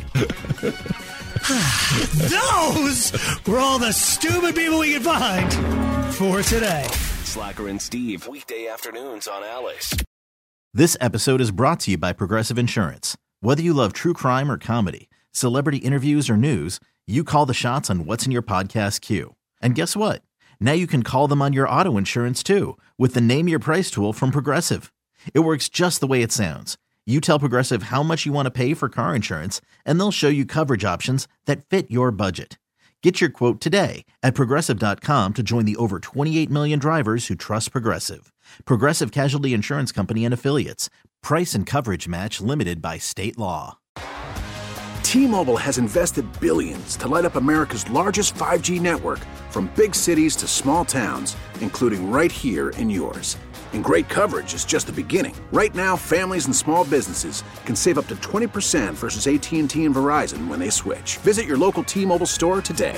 Those were all the stupid people we could find for today. Slacker and Steve, weekday afternoons on Alice. This episode is brought to you by Progressive Insurance. Whether you love true crime or comedy, celebrity interviews or news, you call the shots on what's in your podcast queue. And guess what? Now you can call them on your auto insurance too with the Name Your Price tool from Progressive. It works just the way it sounds. You tell Progressive how much you want to pay for car insurance, and they'll show you coverage options that fit your budget. Get your quote today at Progressive.com to join the over 28 million drivers who trust Progressive. Progressive Casualty Insurance Company and Affiliates. Price and coverage match limited by state law. T-Mobile has invested billions to light up America's largest 5G network, from big cities to small towns, including right here in yours. And great coverage is just the beginning. Right now, families and small businesses can save up to 20% versus AT&T and Verizon when they switch. Visit your local T-Mobile store today.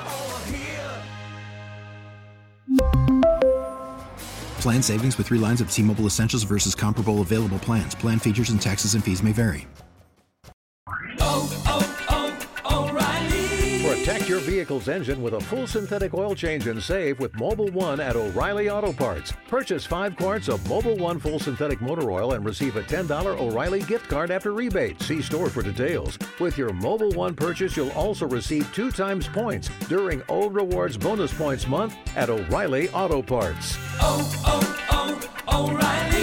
Plan savings with 3 lines of T-Mobile Essentials versus comparable available plans. Plan features and taxes and fees may vary. Protect your vehicle's engine with a full synthetic oil change and save with Mobil 1 at O'Reilly Auto Parts. Purchase 5 quarts of Mobil 1 full synthetic motor oil and receive a $10 O'Reilly gift card after rebate. See store for details. With your Mobil 1 purchase, you'll also receive 2 times points during O Rewards Bonus Points Month at O'Reilly Auto Parts. O'Reilly.